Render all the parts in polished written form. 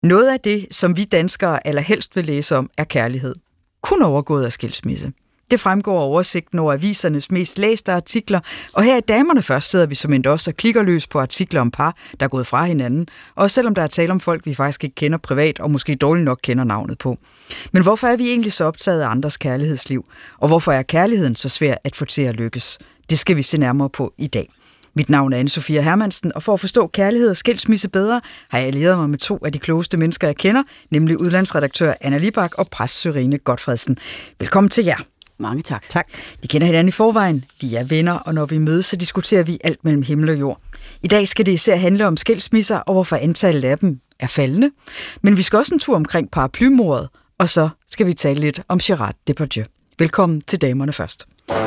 Noget af det, som vi danskere allerhelst vil læse om, er kærlighed. Kun overgået af skilsmisse. Det fremgår af oversigten over avisernes mest læste artikler, og her i Damerne Først sidder vi som endda også og klikker løs på artikler om par, der er gået fra hinanden, og selvom der er tale om folk, vi faktisk ikke kender privat, og måske dårligt nok kender navnet på. Men hvorfor er vi egentlig så optaget af andres kærlighedsliv? Og hvorfor er kærligheden så svær at få til at lykkes? Det skal vi se nærmere på i dag. Mit navn er Anne-Sophia Hermansen, og for at forstå kærlighed og skilsmisse bedre, har jeg allieret mig med to af de klogeste mennesker, jeg kender, nemlig udlandsredaktør Anna Libak og præst Sørine Gotfredsen. Velkommen til jer. Mange tak. Tak. Vi kender hinanden i forvejen. Vi er venner, og når vi mødes, så diskuterer vi alt mellem himmel og jord. I dag skal det især handle om skilsmisser, og hvorfor antallet af dem er faldende. Men vi skal også en tur omkring paraplymordet, og så skal vi tale lidt om Gérard Depardieu. Velkommen til Damerne Først.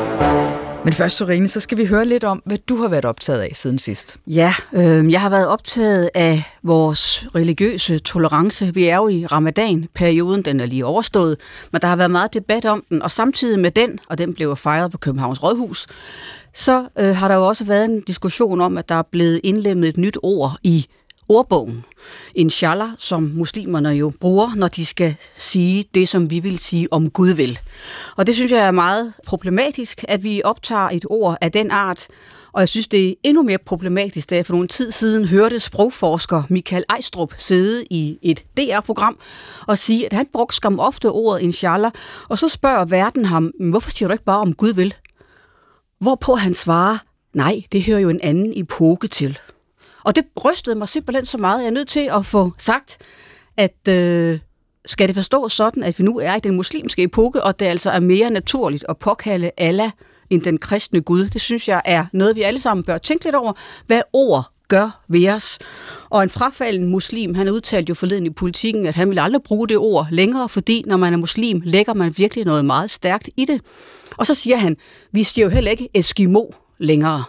Men først, Sørine, så skal vi høre lidt om, hvad du har været optaget af siden sidst. Ja, jeg har været optaget af vores religiøse tolerance. Vi er jo i ramadan-perioden, den er lige overstået, men der har været meget debat om den, og samtidig med den, og den blev fejret på Københavns Rådhus, så har der jo også været en diskussion om, at der er blevet indlemmet et nyt ord i ordbogen. Inshallah, som muslimerne jo bruger, når de skal sige det, som vi vil sige om Gud vil. Og det synes jeg er meget problematisk, at vi optager et ord af den art. Og jeg synes, det er endnu mere problematisk, da jeg for nogle tid siden hørte sprogforsker Michael Ejstrup sidde i et DR-program og sige, at han brugte skam ofte ordet inshallah, og så spørger verden ham, hvorfor siger du ikke bare om Gud vil? Hvorpå han svarer, nej, det hører jo en anden epoke til. Og det rystede mig simpelthen så meget, jeg er nødt til at få sagt, at skal det forstås sådan, at vi nu er i den muslimske epoke, og det altså er mere naturligt at påkalde Allah end den kristne Gud. Det synes jeg er noget, vi alle sammen bør tænke lidt over, hvad ord gør ved os. Og en frafalden muslim, han udtalte jo forleden i Politikken, at han ville aldrig bruge det ord længere, fordi når man er muslim, lægger man virkelig noget meget stærkt i det. Og så siger han, vi siger jo heller ikke Eskimo længere.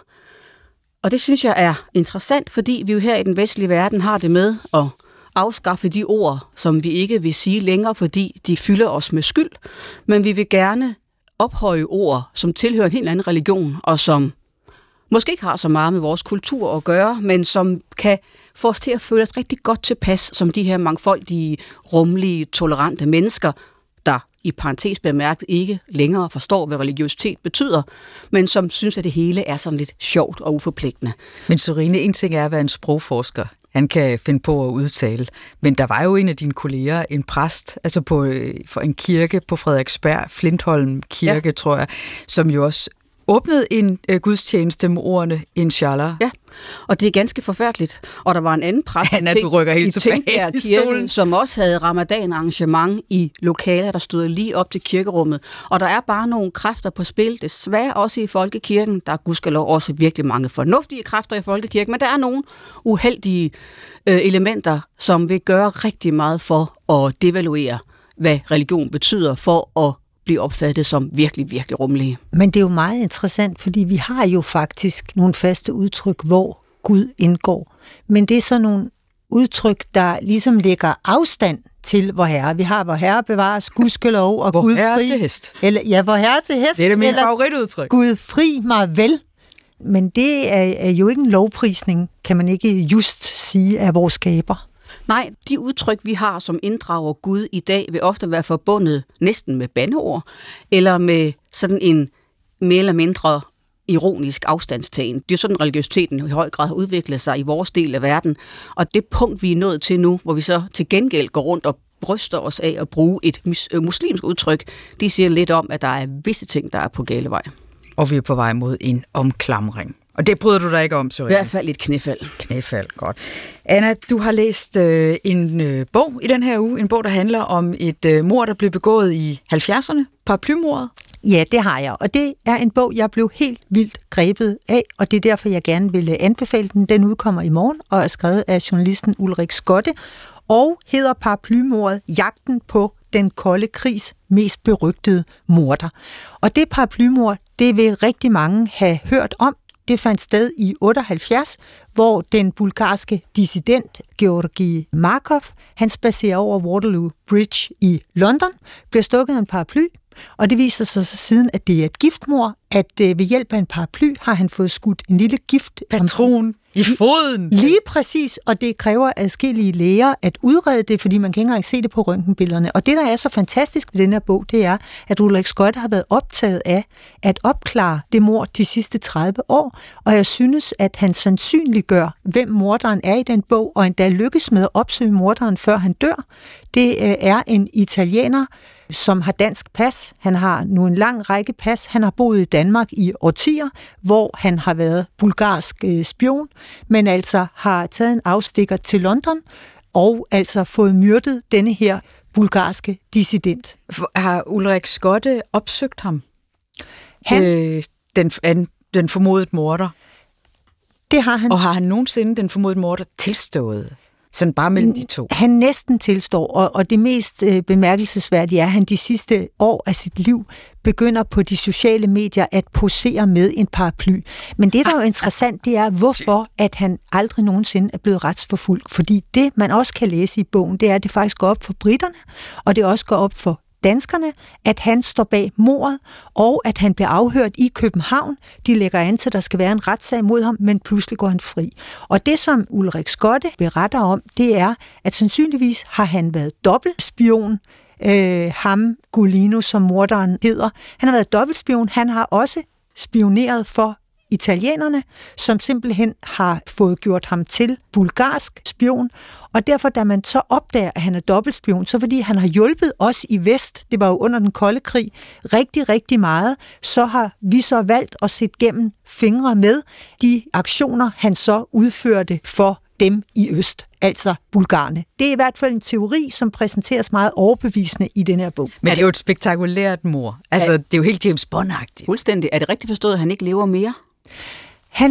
Og det synes jeg er interessant, fordi vi jo her i den vestlige verden har det med at afskaffe de ord, som vi ikke vil sige længere, fordi de fylder os med skyld. Men vi vil gerne ophøje ord, som tilhører en helt anden religion, og som måske ikke har så meget med vores kultur at gøre, men som kan få os til at føle os rigtig godt tilpas, som de her mangfoldige, rummelige, tolerante mennesker, der i parentes bemærket ikke længere forstår, hvad religiøsitet betyder, men som synes, at det hele er sådan lidt sjovt og uforpligtende. Men Sørine, en ting er at være en sprogforsker. Han kan finde på at udtale. Men der var jo en af dine kolleger, en præst, altså for en kirke på Frederiksberg, Flintholm Kirke, tror jeg, som jo også åbnede en gudstjeneste med ordene inshallah. Ja, og det er ganske forfærdeligt. Og der var en anden præst i Tingbjerg, som også havde ramadan-arrangement i lokaler, der stod lige op til kirkerummet. Og der er bare nogle kræfter på spil, desværre også i folkekirken. Der er gudskelov også virkelig mange fornuftige kræfter i folkekirken, men der er nogle uheldige elementer, som vil gøre rigtig meget for at devaluere, hvad religion betyder, for at blive opfattet som virkelig, virkelig rummelige. Men det er jo meget interessant, fordi vi har jo faktisk nogle faste udtryk, hvor Gud indgår. Men det er sådan nogle udtryk, der ligesom lægger afstand til vor Herre. Vi har vor Herre bevares, gudskelov og Gud fri. Vor Herre til hest. Eller, ja, vor Herre til hest. Det er min favoritudtryk. Gud fri mig vel. Men det er jo ikke en lovprisning, kan man ikke just sige, af vores skaber. Nej, de udtryk, vi har, som inddrager Gud i dag, vil ofte være forbundet næsten med bandeord, eller med sådan en mere eller mindre ironisk afstandstagen. Det er jo sådan, religiøsiteten i høj grad har udviklet sig i vores del af verden. Og det punkt, vi er nået til nu, hvor vi så til gengæld går rundt og bryster os af at bruge et muslimsk udtryk, det siger lidt om, at der er visse ting, der er på gale vej. Og vi er på vej mod en omklamring. Og det bryder du dig ikke om, Sørine? I hvert fald et knæfald. Knæfald, godt. Anna, du har læst en bog i den her uge. En bog, der handler om et mord, der blev begået i 70'erne. Paraplymordet. Ja, det har jeg. Og det er en bog, jeg blev helt vildt grebet af. Og det er derfor, jeg gerne vil anbefale den. Den udkommer i morgen og er skrevet af journalisten Ulrik Skotte. Og hedder Paraplymordet, jagten på den kolde krigs mest berygtede morder. Og det paraplymord, det vil rigtig mange have hørt om. Det fandt sted i 78, hvor den bulgarske dissident Georgi Markov, han spacerer over Waterloo Bridge i London, bliver stukket af en paraply, og det viser sig så siden, at det er et giftmord, at ved hjælp af en paraply har han fået skudt en lille giftpatron I foden? Lige præcis, og det kræver adskillige læger at udrede det, fordi man kan ikke engang se det på røntgenbillederne. Og det, der er så fantastisk ved den her bog, det er, at Ulrik Skotte har været optaget af at opklare det mord de sidste 30 år, og jeg synes, at han sandsynliggør, hvem morderen er i den bog, og endda lykkes med at opsøge morderen, før han dør. Det er en italiener, som har dansk pas. Han har nu en lang række pas. Han har boet i Danmark i årtier, hvor han har været bulgarsk spion, men altså har taget en afstikker til London og altså fået myrdet denne her bulgarske dissident. Har Ulrik Skotte opsøgt ham? Den formodede morder? Det har han. Og har han nogensinde den formodede morder tilstået? Sådan bare mellem de to. Han næsten tilstår, og det mest bemærkelsesværdige er, at han de sidste år af sit liv begynder på de sociale medier at posere med en paraply. Men det, der er jo interessant, det er, hvorfor at han aldrig nogensinde er blevet retsforfulgt. Fordi det, man også kan læse i bogen, det er, at det faktisk går op for briterne, og det også går op for danskerne, at han står bag mordet, og at han bliver afhørt i København. De lægger an til, at der skal være en retssag mod ham, men pludselig går han fri. Og det, som Ulrik Skotte beretter om, det er, at sandsynligvis har han været dobbeltspion, ham Golino, som morderen hedder. Han har været dobbeltspion. Han har også spioneret for italienerne, som simpelthen har fået gjort ham til bulgarsk spion, og derfor, da man så opdager, at han er dobbeltspion, så fordi han har hjulpet os i vest, det var jo under den kolde krig, rigtig, rigtig meget, så har vi så valgt at sætte gennem fingre med de aktioner, han så udførte for dem i øst, altså bulgarerne. Det er i hvert fald en teori, som præsenteres meget overbevisende i den her bog. Men det er jo et spektakulært mord. Altså, det er jo helt James Bond-agtigt. Fuldstændig. Er det rigtigt forstået, at han ikke lever mere? Han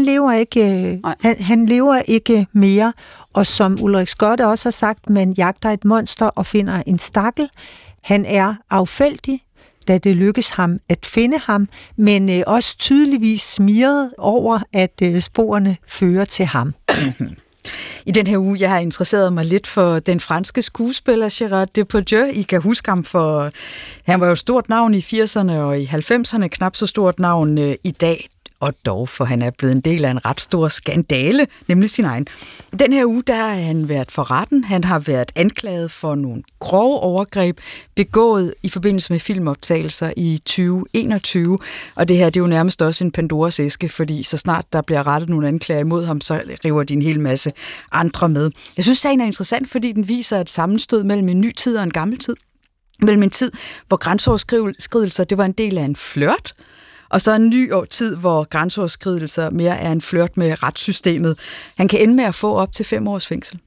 lever ikke mere, og som Ulrik Skotte også har sagt, man jagter et monster og finder en stakkel. Han er affældig, da det lykkes ham at finde ham, men også tydeligvis smiret over, at sporene fører til ham. I den her uge, jeg har interesseret mig lidt for den franske skuespiller Gérard Depardieu. I kan huske ham, for han var jo et stort navn i 80'erne og i 90'erne, knap så stort navn i dag. Og dog, for han er blevet en del af en ret stor skandale, nemlig sin egen. I den her uge, der har han været for retten. Han har været anklaget for nogle grove overgreb, begået i forbindelse med filmoptagelser i 2021. Og det her, det er jo nærmest også en Pandoras æske, fordi så snart der bliver rettet nogle anklager imod ham, så river de en hel masse andre med. Jeg synes, sagen er interessant, fordi den viser et sammenstød mellem en ny tid og en gammel tid. Mellem en tid, hvor grænseoverskridelser, det var en del af en flirt, og så en ny tid, hvor grænseoverskridelser mere er en flirt med retssystemet. Han kan ende med at få op til 5 års fængsel.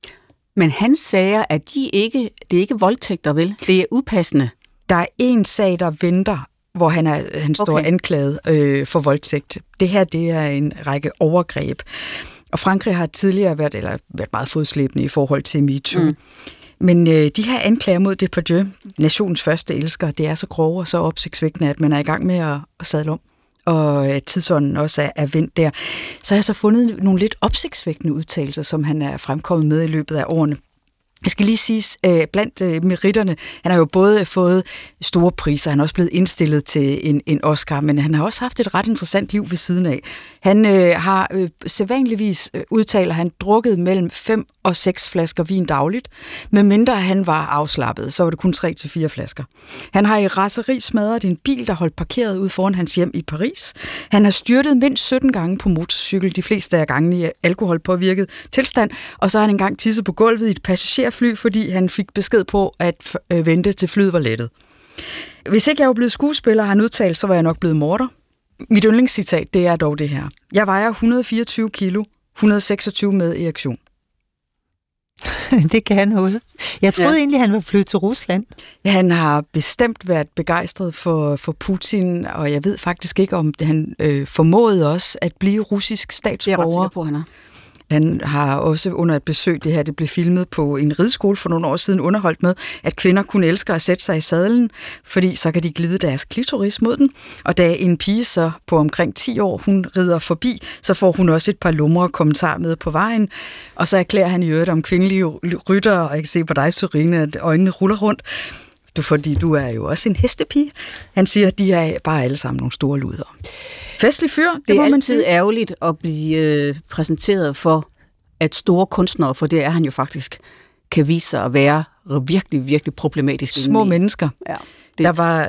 Men han sagde, at det er ikke voldtægter, vel? Det er upassende. Der er en sag, der venter, hvor han står anklaget for voldtægt. Det her, det er en række overgreb. Og Frankrig har tidligere været meget fodslæbende i forhold til MeToo. Men de her anklager mod Depardieu, nationens første elsker, det er så grove og så opsigtsvækkende, at man er i gang med at sadle om, og tidsånden også er vendt der. Så har jeg så fundet nogle lidt opsigtsvækkende udtalelser, som han er fremkommet med i løbet af årene. Jeg skal lige sige, blandt meritterne, han har jo både fået store priser, han er også blevet indstillet til en Oscar, men han har også haft et ret interessant liv ved siden af. Han har sædvanligvis, udtaler han, drukket mellem 5 og 6 flasker vin dagligt, medmindre han var afslappet, så var det kun 3 til 4 flasker. Han har i raseri smadret en bil, der holdt parkeret ude foran hans hjem i Paris. Han har styrtet mindst 17 gange på motorcykel, de fleste af gangene i alkoholpåvirket tilstand, og så har han engang tisset på gulvet i et passagerfly, fordi han fik besked på at vente til flyet var lettet. Hvis ikke jeg var blevet skuespiller, har han udtalt, så var jeg nok blevet morder. Mit yndlingscitat, det er dog det her. Jeg vejer 124 kilo, 126 med erektion. Det kan han noget. Jeg troede egentlig, han var flyttet til Rusland. Han har bestemt været begejstret for Putin, og jeg ved faktisk ikke, om han formåede også at blive russisk statsborger. Det er ret sikker på, han er. Han har også under et besøg, det blev filmet på en rideskole for nogle år siden, underholdt med, at kvinder kunne elske at sætte sig i sadlen, fordi så kan de glide deres klitoris mod den. Og da en pige så på omkring 10 år, hun rider forbi, så får hun også et par lumre kommentarer med på vejen. Og så erklærer han i øvrigt om kvindelige ryttere, og jeg kan se på dig, Sørine, at øjnene ruller rundt. Fordi du er jo også en hestepige. Han siger, at de er bare alle sammen nogle store luder. Festlig fyr, det må er man altid sige. ærgerligt at blive præsenteret for, at store kunstnere, for det er han jo faktisk, kan vise sig at være virkelig, virkelig problematisk. Små mennesker. Ja, Der var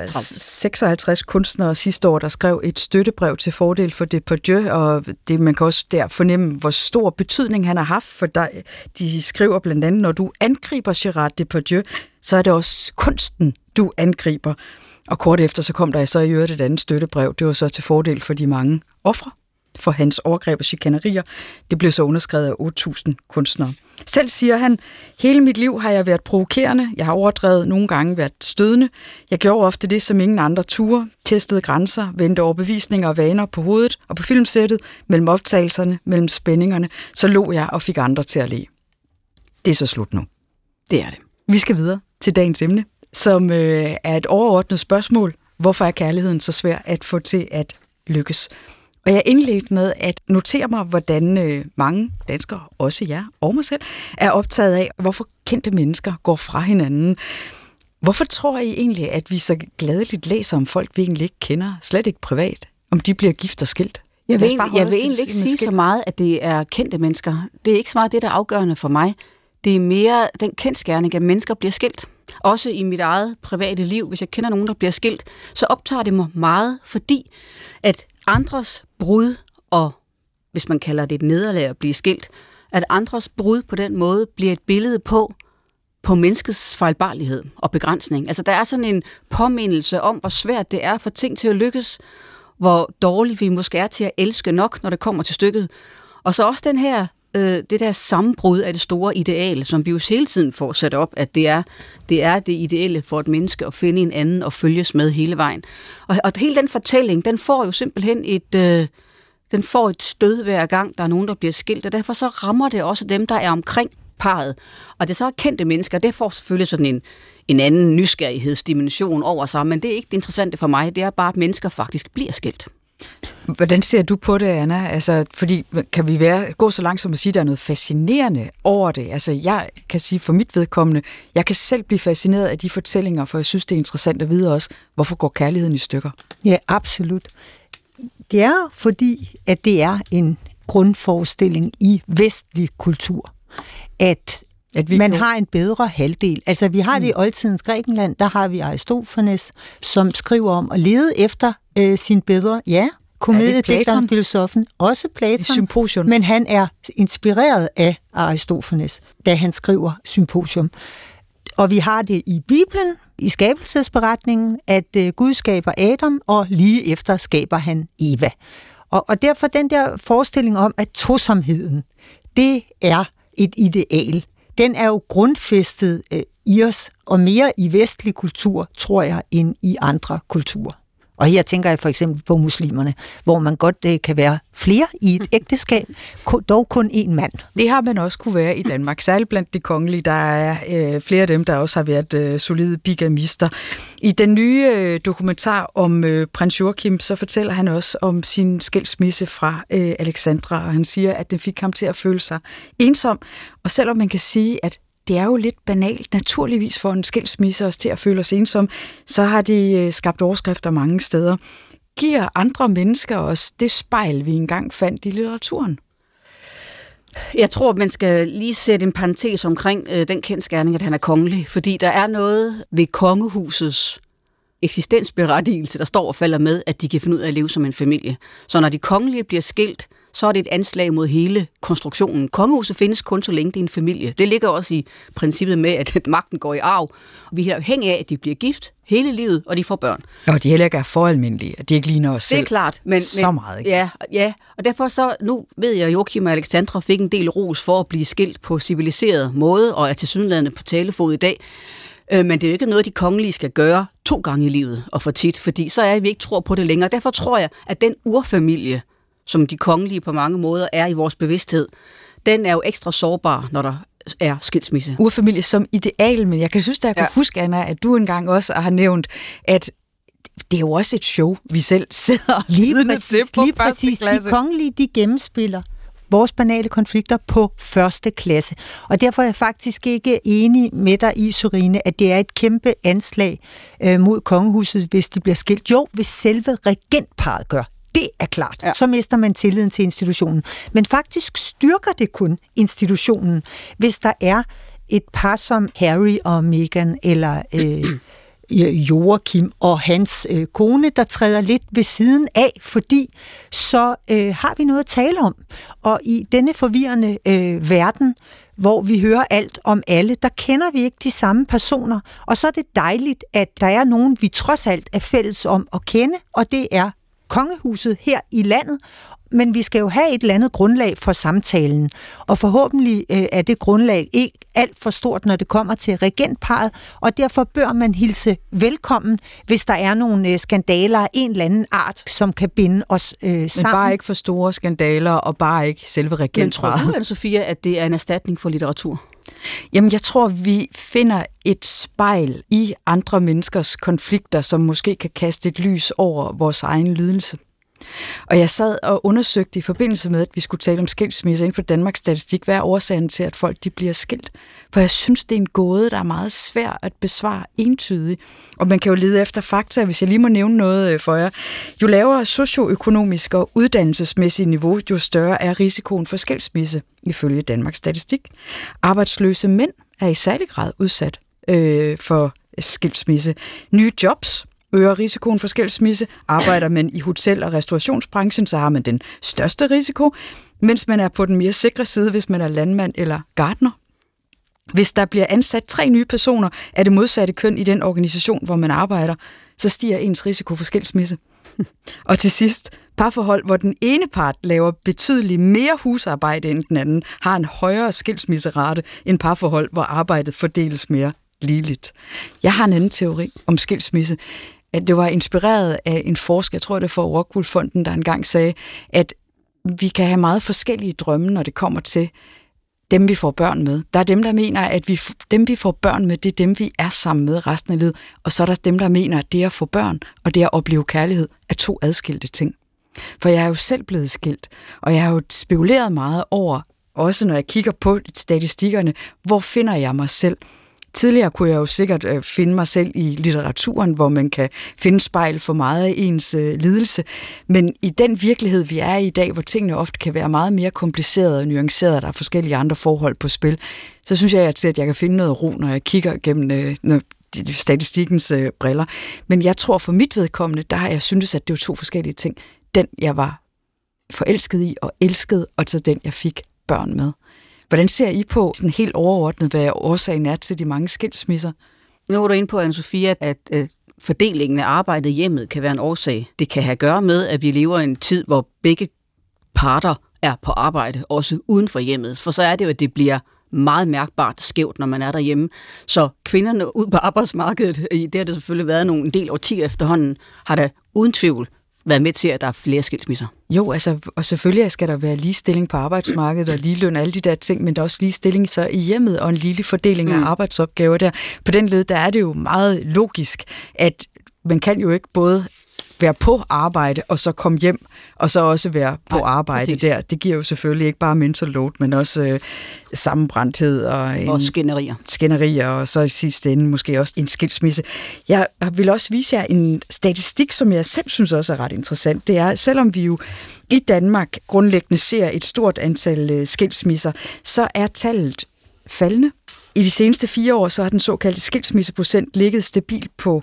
56 kunstnere sidste år, der skrev et støttebrev til fordel for Depardieu, og det, man kan også der fornemme, hvor stor betydning han har haft, for de skriver blandt andet, når du angriber Gérard Depardieu, så er det også kunsten, du angriber. Og kort efter, så kom der så i øvrigt et andet støttebrev. Det var så til fordel for de mange ofre for hans overgreb og chikanerier. Det blev så underskrevet af 8.000 kunstnere. Selv siger han, hele mit liv har jeg været provokerende, jeg har overdrevet, nogle gange været stødende. Jeg gjorde ofte det, som ingen andre turde, testede grænser, vendte overbevisninger og vaner på hovedet og på filmsættet, mellem optagelserne, mellem spændingerne, så lå jeg og fik andre til at le. Det er så slut nu. Det er det. Vi skal videre til dagens emne, som er et overordnet spørgsmål. Hvorfor er kærligheden så svær at få til at lykkes? Og jeg indledte med at notere mig, hvordan mange danskere, også jeg og mig selv, er optaget af, hvorfor kendte mennesker går fra hinanden. Hvorfor tror I egentlig, at vi så gladeligt læser om folk, vi egentlig ikke kender, slet ikke privat, om de bliver gift og skilt? Jeg vil egentlig ikke sige så meget, at det er kendte mennesker. Det er ikke så meget det, der er afgørende for mig. Det er mere den kendsgerning, at mennesker bliver skilt. Også i mit eget private liv, hvis jeg kender nogen, der bliver skilt, så optager det mig meget, fordi at andres brud, og hvis man kalder det et nederlag at blive skilt, at andres brud på den måde bliver et billede på menneskets fejlbarlighed og begrænsning. Altså der er sådan en påmindelse om, hvor svært det er at få ting til at lykkes, hvor dårligt vi måske er til at elske nok, når det kommer til stykket. Og så også den her det der sammenbrud af det store ideal, som vi jo hele tiden får sat op, at det er det ideelle for et menneske at finde en anden og følges med hele vejen. Og hele den fortælling, den får jo simpelthen den får et stød hver gang, der er nogen, der bliver skilt, og derfor så rammer det også dem, der er omkring parret. Og det så er kendte mennesker, det får selvfølgelig sådan en anden nysgerrighedsdimension over sig, men det er ikke det interessante for mig, det er bare, at mennesker faktisk bliver skilt. Hvordan ser du på det, Anna? Altså, fordi kan vi gå så langt som at sige, at der er noget fascinerende over det? Altså, jeg kan sige for mit vedkommende, jeg kan selv blive fascineret af de fortællinger, for jeg synes, det er interessant at vide også, hvorfor går kærligheden i stykker? Ja, absolut. Det er fordi, at det er en grundforestilling i vestlig kultur, at man har en bedre halvdel. Altså, vi har det i oldtidens Grækenland, der har vi Aristofanes, som skriver om at lede efter sin bedre, komediedigteren, filosofen, også Platon, Symposium. Men han er inspireret af Aristofanes, da han skriver Symposium. Og vi har det i Bibelen, i skabelsesberetningen, at Gud skaber Adam, og lige efter skaber han Eva. Og derfor den der forestilling om, at tosomheden, det er et ideal. Den er jo grundfæstet i os, og mere i vestlig kultur, tror jeg, end i andre kulturer. Og her tænker jeg for eksempel på muslimerne, hvor man godt kan være flere i et ægteskab, dog kun én mand. Det har man også kunne være i Danmark, særligt blandt de kongelige. Der er flere af dem, der også har været solide bigamister. I den nye dokumentar om prins Joachim, så fortæller han også om sin skilsmisse fra Alexandra, og han siger, at den fik ham til at føle sig ensom. Og selvom man kan sige, at det er jo lidt banalt, naturligvis for en skilsmisse os til at føle os ensom, så har de skabt overskrifter mange steder. Giver andre mennesker os det spejl, vi engang fandt i litteraturen? Jeg tror, man skal lige sætte en parentes omkring den kendsgerning, at han er kongelig, fordi der er noget ved kongehusets eksistensberettigelse, der står og falder med, at de kan finde ud af at leve som en familie. Så når de kongelige bliver skilt, så er det et anslag mod hele konstruktionen. Kongehuset findes kun så længe det er en familie. Det ligger også i princippet med, at magten går i arv. Vi er afhængige af, at de bliver gift hele livet, og de får børn. Og de heller ikke er for almindelige, at de ikke ligner os selv. Det er klart. Men så meget, ikke? Ja, og derfor så, nu ved jeg, at Joachim og Alexandra fik en del ros for at blive skilt på civiliseret måde, og er tilsyneladende på talefod i dag. Men det er jo ikke noget, de kongelige skal gøre 2 gange i livet, og for tit, fordi så er vi ikke tror på det længere. Derfor tror jeg, at den urfamilie, som de kongelige på mange måder er i vores bevidsthed, den er jo ekstra sårbar, når der er skilsmisse. Urfamilie som ideal, men jeg kan synes, at jeg kan huske, Anna, at du engang også har nævnt, at det er jo også et show, vi selv sidder lige til på lige præcis. De kongelige, de gennemspiller vores banale konflikter på første klasse. Og derfor er jeg faktisk ikke enig med dig i, Sørine, at det er et kæmpe anslag mod kongehuset, hvis de bliver skilt. Jo, hvis selve regentparret gør. Det er klart. Ja. Så mister man tilliden til institutionen. Men faktisk styrker det kun institutionen, hvis der er et par som Harry og Meghan, eller Joachim og hans kone, der træder lidt ved siden af, fordi så har vi noget at tale om. Og i denne forvirrende verden, hvor vi hører alt om alle, der kender vi ikke de samme personer. Og så er det dejligt, at der er nogen, vi trods alt er fælles om at kende, og det er kongehuset her i landet. Men vi skal jo have et eller andet grundlag for samtalen, og forhåbentlig er det grundlag ikke alt for stort, når det kommer til regentparret, og derfor bør man hilse velkommen, hvis der er nogle skandaler af en eller anden art, som kan binde os sammen. Men bare ikke for store skandaler, og bare ikke selve regentparret. Men tror du, Anne-Sophia, at det er en erstatning for litteratur? Jamen, jeg tror, vi finder et spejl i andre menneskers konflikter, som måske kan kaste et lys over vores egen lidelse. Og jeg sad og undersøgte i forbindelse med, at vi skulle tale om skilsmisse inden på Danmarks Statistik, hvad er årsagen til, at folk de bliver skilt? For jeg synes, det er en gåde, der er meget svær at besvare entydigt. Og man kan jo lede efter fakta, hvis jeg lige må nævne noget for jer. Jo lavere socioøkonomisk og uddannelsesmæssigt niveau, jo større er risikoen for skilsmisse, ifølge Danmarks Statistik. Arbejdsløse mænd er i særlig grad udsat for skilsmisse. Nye jobs øger risikoen for skilsmisse. Arbejder man i hotel- og restaurationsbranchen, så har man den største risiko, mens man er på den mere sikre side, hvis man er landmand eller gartner. Hvis der bliver ansat 3 nye personer af det modsatte køn i den organisation, hvor man arbejder, så stiger ens risiko for skilsmisse. Og til sidst, parforhold, hvor den ene part laver betydeligt mere husarbejde end den anden, har en højere skilsmisserate end parforhold, hvor arbejdet fordeles mere ligeligt. Jeg har en anden teori om skilsmisse. At det var inspireret af en forsker, jeg tror det er fra Rockwool-fonden, der engang sagde, at vi kan have meget forskellige drømme, når det kommer til dem, vi får børn med. Der er dem, der mener, at dem, vi får børn med, det er dem, vi er sammen med resten af livet. Og så er der dem, der mener, at det at få børn og det at opleve kærlighed er 2 adskilte ting. For jeg er jo selv blevet skilt, og jeg har jo spekuleret meget over, også når jeg kigger på statistikkerne, hvor finder jeg mig selv? Tidligere kunne jeg jo sikkert finde mig selv i litteraturen, hvor man kan finde spejl for meget af ens lidelse. Men i den virkelighed, vi er i dag, hvor tingene ofte kan være meget mere komplicerede og nuancerede, der er forskellige andre forhold på spil, så synes jeg, at jeg kan finde noget ro, når jeg kigger gennem statistikkens briller. Men jeg tror for mit vedkommende, der har jeg syntes, at det var 2 forskellige ting. Den, jeg var forelsket i og elskede, og så den, jeg fik børn med. Hvordan ser I på sådan helt overordnet, hvad årsagen er til de mange skilsmisser? Nu er du inde på, Anne-Sophia, at fordelingen af arbejdet i hjemmet kan være en årsag. Det kan have at gøre med, at vi lever i en tid, hvor begge parter er på arbejde, også uden for hjemmet. For så er det jo, at det bliver meget mærkbart skævt, når man er derhjemme. Så kvinderne ud på arbejdsmarkedet, det har det selvfølgelig været en del årtier efterhånden, har der uden tvivl været med til, at der er flere skilsmisser. Jo, altså, og selvfølgelig skal der være ligestilling på arbejdsmarkedet og ligeløn og alle de der ting, men der er også ligestilling så i hjemmet og en lille fordeling af arbejdsopgaver der. På den led, der er det jo meget logisk, at man kan jo ikke både være på arbejde og så komme hjem og så også være på arbejde præcis. Der. Det giver jo selvfølgelig ikke bare mental load, men også sammenbrændthed og skænderier og så i sidste ende måske også en skilsmisse. Jeg vil også vise jer en statistik, som jeg selv synes også er ret interessant. Det er, selvom vi jo i Danmark grundlæggende ser et stort antal skilsmisser, så er tallet faldende. I de seneste 4 år, så har den såkaldte skilsmisseprocent ligget stabilt på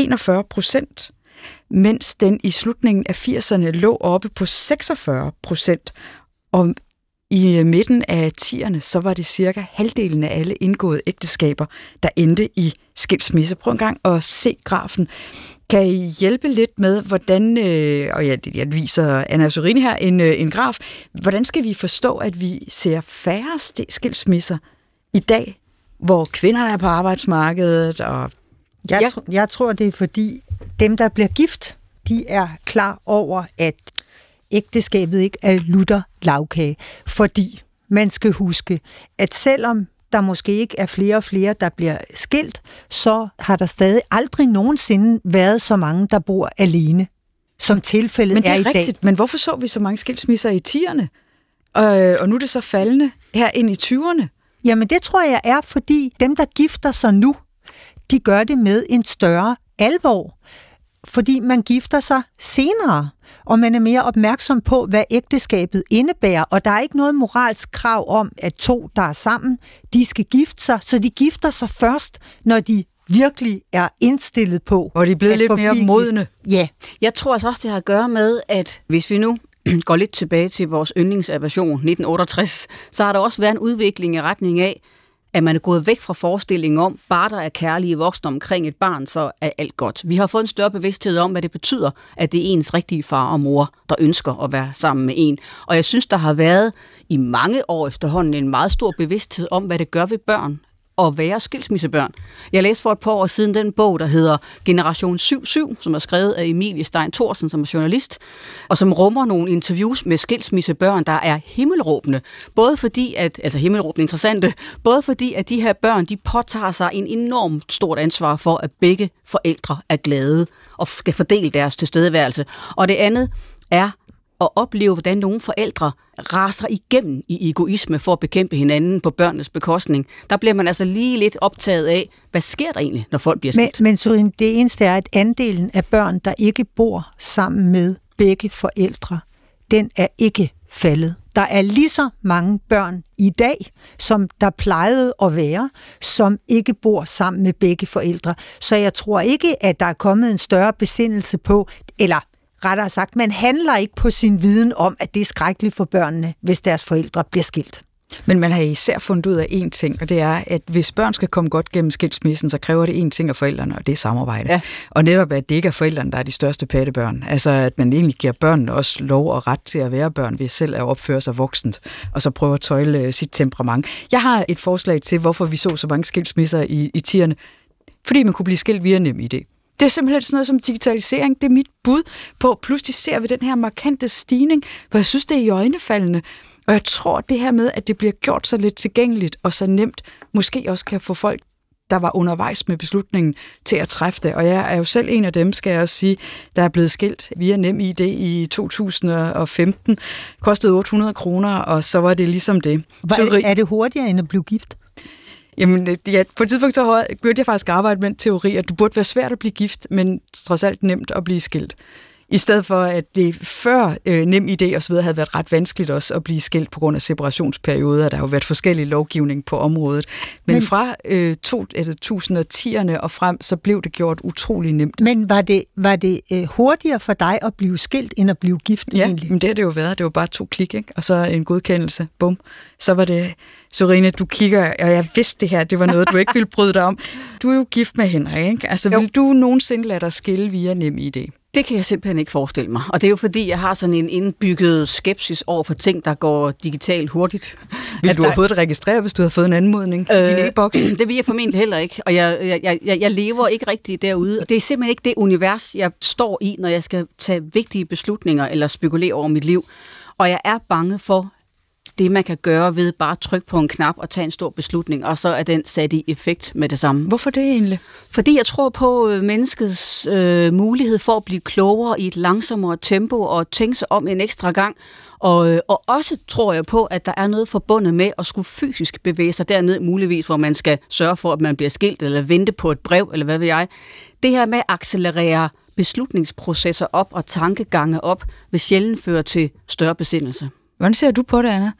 41%, mens den i slutningen af 80'erne lå oppe på 46%, og i midten af 10'erne, så var det cirka halvdelen af alle indgåede ægteskaber, der endte i skilsmisse. Prøv en gang at se grafen. Kan I hjælpe lidt med, hvordan, og jeg viser Anna Sorini her en graf, hvordan skal vi forstå, at vi ser færre skilsmisser i dag, hvor kvinderne er på arbejdsmarkedet? Og jeg tror, det er fordi dem, der bliver gift, de er klar over, at ægteskabet ikke er lutter lavkage. Fordi man skal huske, at selvom der måske ikke er flere og flere, der bliver skilt, så har der stadig aldrig nogensinde været så mange, der bor alene, som tilfældet er i dag. Men det er rigtigt, men hvorfor så vi så mange skilsmisser i 10'erne? Og nu er det så faldende her ind i 20'erne? Jamen det tror jeg er, fordi dem, der gifter sig nu, de gør det med en større alvor. fordi man gifter sig senere, og man er mere opmærksom på, hvad ægteskabet indebærer, og der er ikke noget moralsk krav om, at to, der er sammen, de skal gifte sig, så de gifter sig først, når de virkelig er indstillet på. Og de er blevet lidt mere modne. Ja. Jeg tror altså også, det har at gøre med, at hvis vi nu går lidt tilbage til vores yndlingsaversion 1968, så har der også været en udvikling i retning af, at man er gået væk fra forestillingen om, bare der er kærlige voksne omkring et barn, så er alt godt. Vi har fået en større bevidsthed om, hvad det betyder, at det er ens rigtige far og mor, der ønsker at være sammen med en. Og jeg synes, der har været i mange år efterhånden en meget stor bevidsthed om, hvad det gør ved børn at være skilsmissebørn. Jeg læste for et par år siden den bog, der hedder Generation 77, som er skrevet af Emilie Stein Thorsen, som er journalist, og som rummer nogle interviews med skilsmissebørn, der er himmelråbende. Både fordi, himmelråbende interessante, både fordi, at de her børn, de påtager sig en enormt stort ansvar for, at begge forældre er glade og skal fordele deres tilstedeværelse. Og det andet er at opleve, hvordan nogle forældre raser igennem i egoisme for at bekæmpe hinanden på børnenes bekostning. Der bliver man altså lige lidt optaget af, hvad sker der egentlig, når folk bliver skilt? Men Sørine, det eneste er, at andelen af børn, der ikke bor sammen med begge forældre, den er ikke faldet. Der er lige så mange børn i dag, som der plejede at være, som ikke bor sammen med begge forældre. Så jeg tror ikke, at der er kommet en større besindelse på, eller rettere sagt, man handler ikke på sin viden om, at det er skrækkeligt for børnene, hvis deres forældre bliver skilt. Men man har især fundet ud af én ting, og det er, at hvis børn skal komme godt gennem skilsmissen, så kræver det én ting af forældrene, og det er samarbejde. Ja. Og netop, at det ikke er forældrene, der er de største pattebørn. Altså, at man egentlig giver børnene også lov og ret til at være børn, ved selv at opføre sig voksent, og så prøve at tøjle sit temperament. Jeg har et forslag til, hvorfor vi så mange skilsmisser i 10'erne. Fordi man kunne blive skilt via NemID. Det er simpelthen sådan noget som digitalisering. Det er mit bud på. Pludselig ser vi den her markante stigning, for jeg synes, det er iøjnefaldende. Og jeg tror, at det her med, at det bliver gjort så lidt tilgængeligt og så nemt, måske også kan få folk, der var undervejs med beslutningen, til at træffe det. Og jeg er jo selv en af dem, skal jeg også sige, der er blevet skilt via NemID i 2015. Kostede 800 kroner, og så var det ligesom det. Er det hurtigere end at blive gift? Jamen, ja, på et tidspunkt så begyndte jeg faktisk at arbejde med en teori, at det burde være svært at blive gift, men trods alt nemt at blive skilt. I stedet for, at det før NemID og så videre havde været ret vanskeligt også at blive skilt på grund af separationsperioder. Der har jo været forskellige lovgivning på området. Men fra 2010'erne og frem, så blev det gjort utrolig nemt. Men var det hurtigere for dig at blive skilt, end at blive gift egentlig? Ja, men det har det jo været. Det var bare 2 klik, ikke? Og så en godkendelse. Bum. Så var det, Sørine, du kigger, og jeg vidste det her, det var noget, du ikke ville bryde dig om. Du er jo gift med Henrik, ikke? Altså, vil du nogensinde lade dig skille via NemID? Det kan jeg simpelthen ikke forestille mig. Og det er jo fordi, jeg har sådan en indbygget skepsis over for ting, der går digitalt hurtigt. Vil du overhovedet registrere, hvis du havde fået en anmodning? Din e-boks? Det vil jeg formentlig heller ikke. Og jeg lever ikke rigtig derude. Det er simpelthen ikke det univers, jeg står i, når jeg skal tage vigtige beslutninger eller spekulere over mit liv. Og jeg er bange for det, man kan gøre ved bare at trykke på en knap og tage en stor beslutning, og så er den sat i effekt med det samme. Hvorfor det egentlig? Fordi jeg tror på menneskets mulighed for at blive klogere i et langsommere tempo og tænke sig om en ekstra gang. Og også tror jeg på, at der er noget forbundet med at skulle fysisk bevæge sig derned, muligvis, hvor man skal sørge for, at man bliver skilt eller vente på et brev, eller hvad ved jeg. Det her med at accelerere beslutningsprocesser op og tankegange op, vil sjældent føre til større besindelse. Hvordan ser du på det, Anna?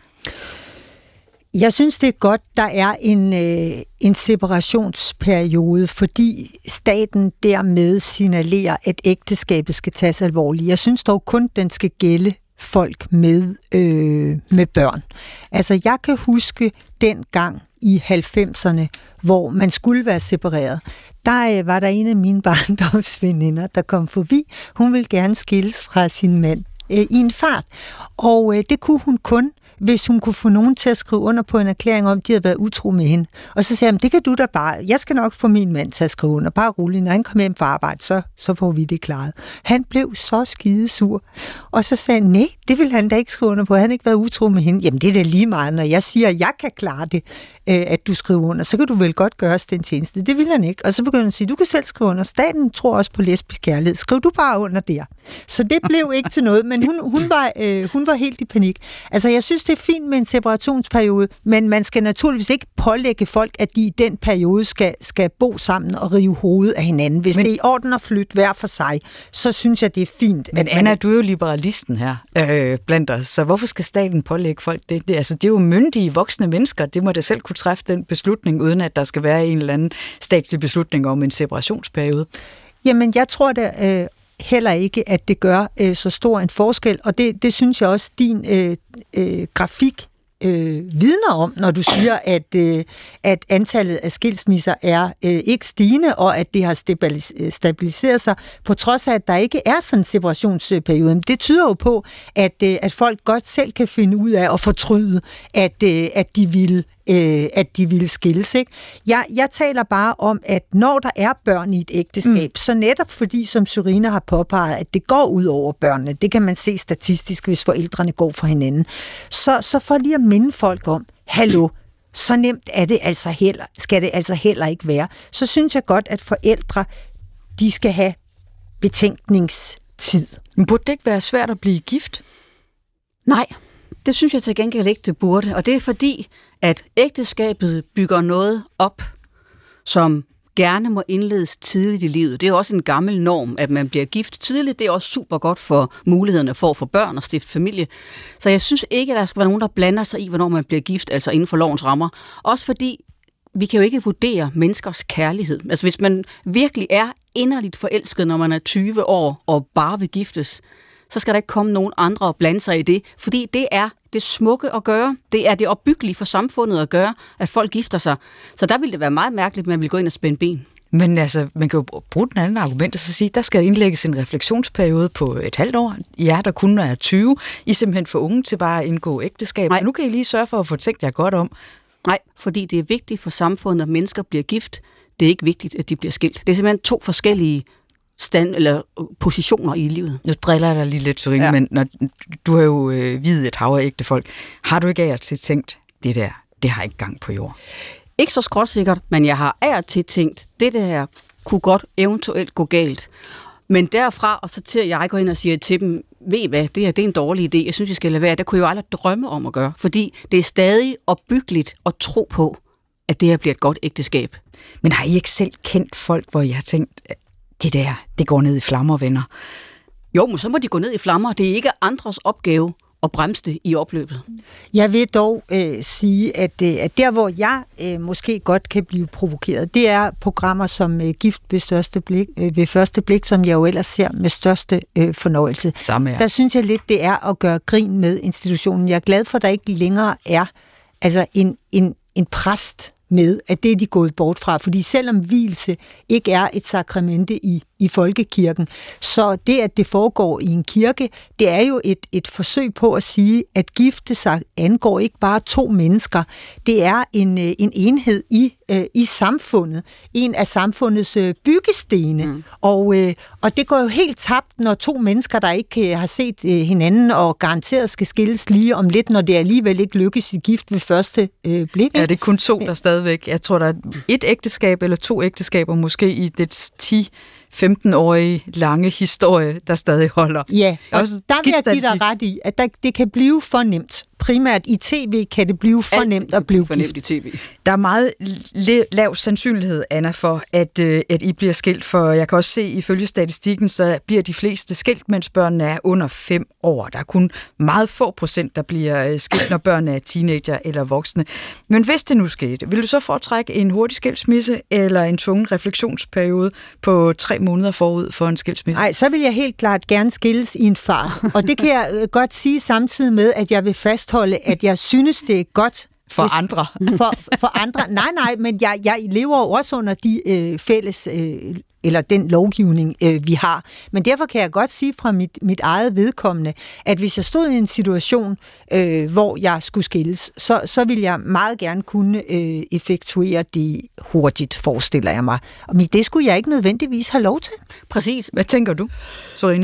Jeg synes, det er godt, der er en separationsperiode, fordi staten dermed signalerer, at ægteskabet skal tages alvorligt. Jeg synes dog kun, den skal gælde folk med børn. Altså, jeg kan huske den gang i 90'erne, hvor man skulle være separeret. Der var der en af mine barndomsveninder, der kom forbi. Hun ville gerne skilles fra sin mand i en fart. Og det kunne hun kun, hvis hun kunne få nogen til at skrive under på en erklæring om, at de havde været utro med hende. Og så sagde han, det kan du da bare. Jeg skal nok få min mand til at skrive under. Bare roligt. Når han kommer hjem fra arbejde, så får vi det klaret. Han blev så skidesur. Og så sagde han, nej, det ville han da ikke skrive under på. Han havde ikke været utro med hende. Jamen, det er da lige meget, når jeg siger, at jeg kan klare det. at du skriver under, så kan du vel godt gøre os den tjeneste. Det vil han ikke. Og så begynder han at sige, du kan selv skrive under. Staten tror også på lesbisk kærlighed. Skriv du bare under der. Så det blev ikke til noget, men hun var helt i panik. Altså, jeg synes, det er fint med en separationsperiode, men man skal naturligvis ikke pålægge folk, at de i den periode skal bo sammen og rive hovedet af hinanden. Hvis det er i orden at flytte hver for sig, så synes jeg, det er fint. Men Anna, du er jo liberalisten her blandt os, så hvorfor skal staten pålægge folk det? Det er jo myndige voksne mennesker, det må da selv kunne træffe den beslutning, uden at der skal være en eller anden statslig beslutning om en separationsperiode. Jamen, jeg tror da heller ikke, at det gør så stor en forskel, og det synes jeg også, din grafik vidner om, når du siger, at antallet af skilsmisser er ikke stigende, og at det har stabiliseret sig, på trods af, at der ikke er sådan en separationsperiode. Men det tyder jo på, at folk godt selv kan finde ud af at fortryde, at de ville skilles. Ikke? Jeg taler bare om, at når der er børn i et ægteskab, så netop fordi, som Sørine har påpeget, at det går ud over børnene, det kan man se statistisk, hvis forældrene går fra hinanden, så for lige at minde folk om, hallo, så nemt er det skal det altså heller ikke være. Så synes jeg godt, at forældre, de skal have betænkningstid. Men burde det ikke være svært at blive gift? Nej, det synes jeg til gengæld ikke, det burde. Og det er fordi, at ægteskabet bygger noget op, som gerne må indledes tidligt i livet. Det er også en gammel norm, at man bliver gift tidligt. Det er også super godt for mulighederne for at få børn og stifte familie. Så jeg synes ikke, at der skal være nogen, der blander sig i, hvornår man bliver gift, altså inden for lovens rammer. Også fordi, vi kan jo ikke vurdere menneskers kærlighed. Altså hvis man virkelig er inderligt forelsket, når man er 20 år og bare vil giftes, så skal der ikke komme nogen andre og blande sig i det, fordi det er det smukke at gøre. Det er det opbyggelige for samfundet at gøre, at folk gifter sig. Så der ville det være meget mærkeligt, at man ville gå ind og spænde ben. Men altså, man kan jo bruge den anden argument og så sige, der skal indlægges en refleksionsperiode på et halvt år. Ja, der kun er 20. I er simpelthen for unge til bare at indgå ægteskab. Nej. Nu kan I lige sørge for at få tænkt jer godt om. Nej, fordi det er vigtigt for samfundet, at mennesker bliver gift. Det er ikke vigtigt, at de bliver skilt. Det er simpelthen to forskellige eller positioner i livet. Nu driller jeg dig lige lidt, Sørine, ja. Men når du har jo videt et hav af ægte folk. Har du ikke af og til tænkt, det har ikke gang på jord? Ikke så skråsikkert, men jeg har af og til tænkt, det der kunne godt eventuelt gå galt. Men derfra, og så til jeg går ind og siger til dem, ved I hvad, det er en dårlig idé, jeg synes, I skal lade være. Det kunne jeg jo aldrig drømme om at gøre, fordi det er stadig opbyggeligt at tro på, at det her bliver et godt ægteskab. Men har I ikke selv kendt folk, hvor I har tænkt, det går ned i flammer, venner? Jo, men så må de gå ned i flammer. Det er ikke andres opgave at bremse det i opløbet. Jeg vil dog sige, at der, hvor jeg måske godt kan blive provokeret, det er programmer som Gift ved første blik, som jeg jo ellers ser med største fornøjelse. Samme, ja. Der synes jeg lidt, det er at gøre grin med institutionen. Jeg er glad for, at der ikke længere er altså en præst med, at det er de gået bort fra. Fordi selvom vielse ikke er et sakramente i folkekirken, så det, at det foregår i en kirke, det er jo et forsøg på at sige, at gifte sig angår ikke bare to mennesker. Det er en enhed i samfundet. En af samfundets byggestene. Mm. Og det går jo helt tabt, når to mennesker, der ikke har set hinanden og garanteret skal skilles lige om lidt, når det alligevel ikke lykkes i gift ved første blik. Ja, det er kun to, der stadigvæk. Jeg tror, der er et ægteskab eller to ægteskaber måske i dets 10-15-årige lange historie, der stadig holder. Ja, og der vil jeg give dig ret i, at det kan blive for nemt. Primært i tv kan det blive for nemt at blive gift. I TV. Der er meget lav sandsynlighed, Anna, for at I bliver skilt, for jeg kan også se, ifølge statistikken, så bliver de fleste skilt, mens børnene er under 5 år. Der er kun meget få procent, der bliver skilt, når børnene er teenager eller voksne. Men hvis det nu skete, vil du så foretrække en hurtig skilsmisse eller en tvungen refleksionsperiode på 3 måneder forud for en skilsmisse? Nej, så vil jeg helt klart gerne skilles i en fart. Og det kan jeg godt sige samtidig med, at jeg vil fastholde, at jeg synes, det er godt for andre. For andre. Nej, men jeg lever jo også under de fælles eller den lovgivning, vi har. Men derfor kan jeg godt sige fra mit eget vedkommende, at hvis jeg stod i en situation, hvor jeg skulle skilles, så ville jeg meget gerne kunne effektuere det hurtigt, forestiller jeg mig. Men det skulle jeg ikke nødvendigvis have lov til. Præcis. Hvad tænker du, Sørine?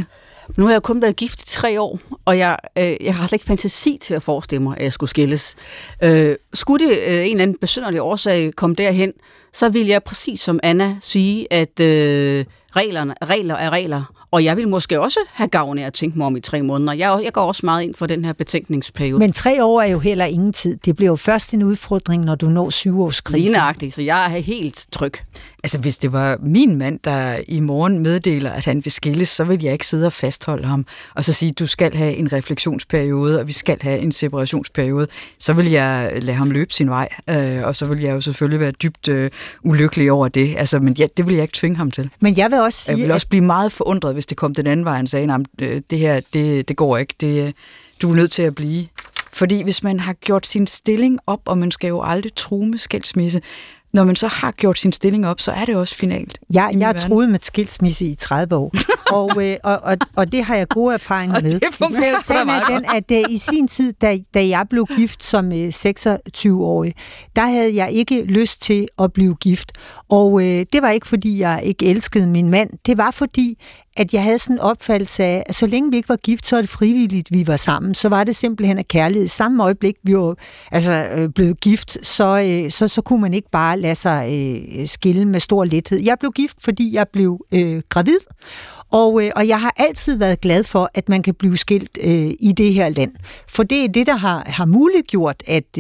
Nu har jeg kun været gift i 3 år, og jeg har slet ikke fantasi til at forestille mig, at jeg skulle skilles. Skulle det en eller anden besynderlig årsag komme derhen, så vil jeg præcis som Anna sige, at regler er regler. Og jeg vil måske også have gavn af at tænke mig om i 3 måneder. Jeg går også meget ind for den her betænkningsperiode. Men 3 år er jo heller ingen tid. Det bliver jo først en udfordring, når du når 7-årskrisen. Ligneragtigt, så jeg er helt tryg. Altså, hvis det var min mand, der i morgen meddeler, at han vil skilles, så vil jeg ikke sidde og fastholde ham, og så sige, du skal have en refleksionsperiode, og vi skal have en separationsperiode. Så vil jeg lade ham løbe sin vej, og så vil jeg jo selvfølgelig være dybt ulykkelig over det. Altså, men det vil jeg ikke tvinge ham til. Men jeg vil også sige... Jeg vil også blive meget forundret, hvis det kom den anden vej, og sagde, det her, det går ikke. Du er nødt til at blive. Fordi hvis man har gjort sin stilling op, og man skal jo aldrig true med skilsmisse, når man så har gjort sin stilling op, så er det også finalt. Jeg har truet med skilsmisse i 30 år, og det har jeg gode erfaringer med. Sagen er den, at i sin tid, da jeg blev gift som 26-årig, der havde jeg ikke lyst til at blive gift. Og det var ikke, fordi jeg ikke elskede min mand. Det var, fordi at jeg havde sådan en opfattelse af, at så længe vi ikke var gift, så er det frivilligt, vi var sammen. Så var det simpelthen af kærlighed. I samme øjeblik, vi var blevet gift, så kunne man ikke bare lade sig skille med stor lethed. Jeg blev gift, fordi jeg blev gravid. Og jeg har altid været glad for, at man kan blive skilt i det her land. For det er det, der har muliggjort, at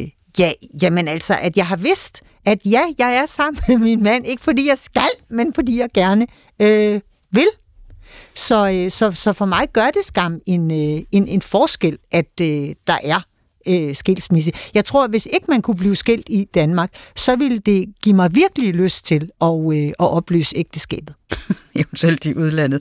at jeg har vidst, at jeg er sammen med min mand. Ikke fordi jeg skal, men fordi jeg gerne vil. Så for mig gør det skam en forskel, at der er skilsmisse. Jeg tror, at hvis ikke man kunne blive skilt i Danmark, så ville det give mig virkelig lyst til at opløse ægteskabet. Eventuelt i udlandet.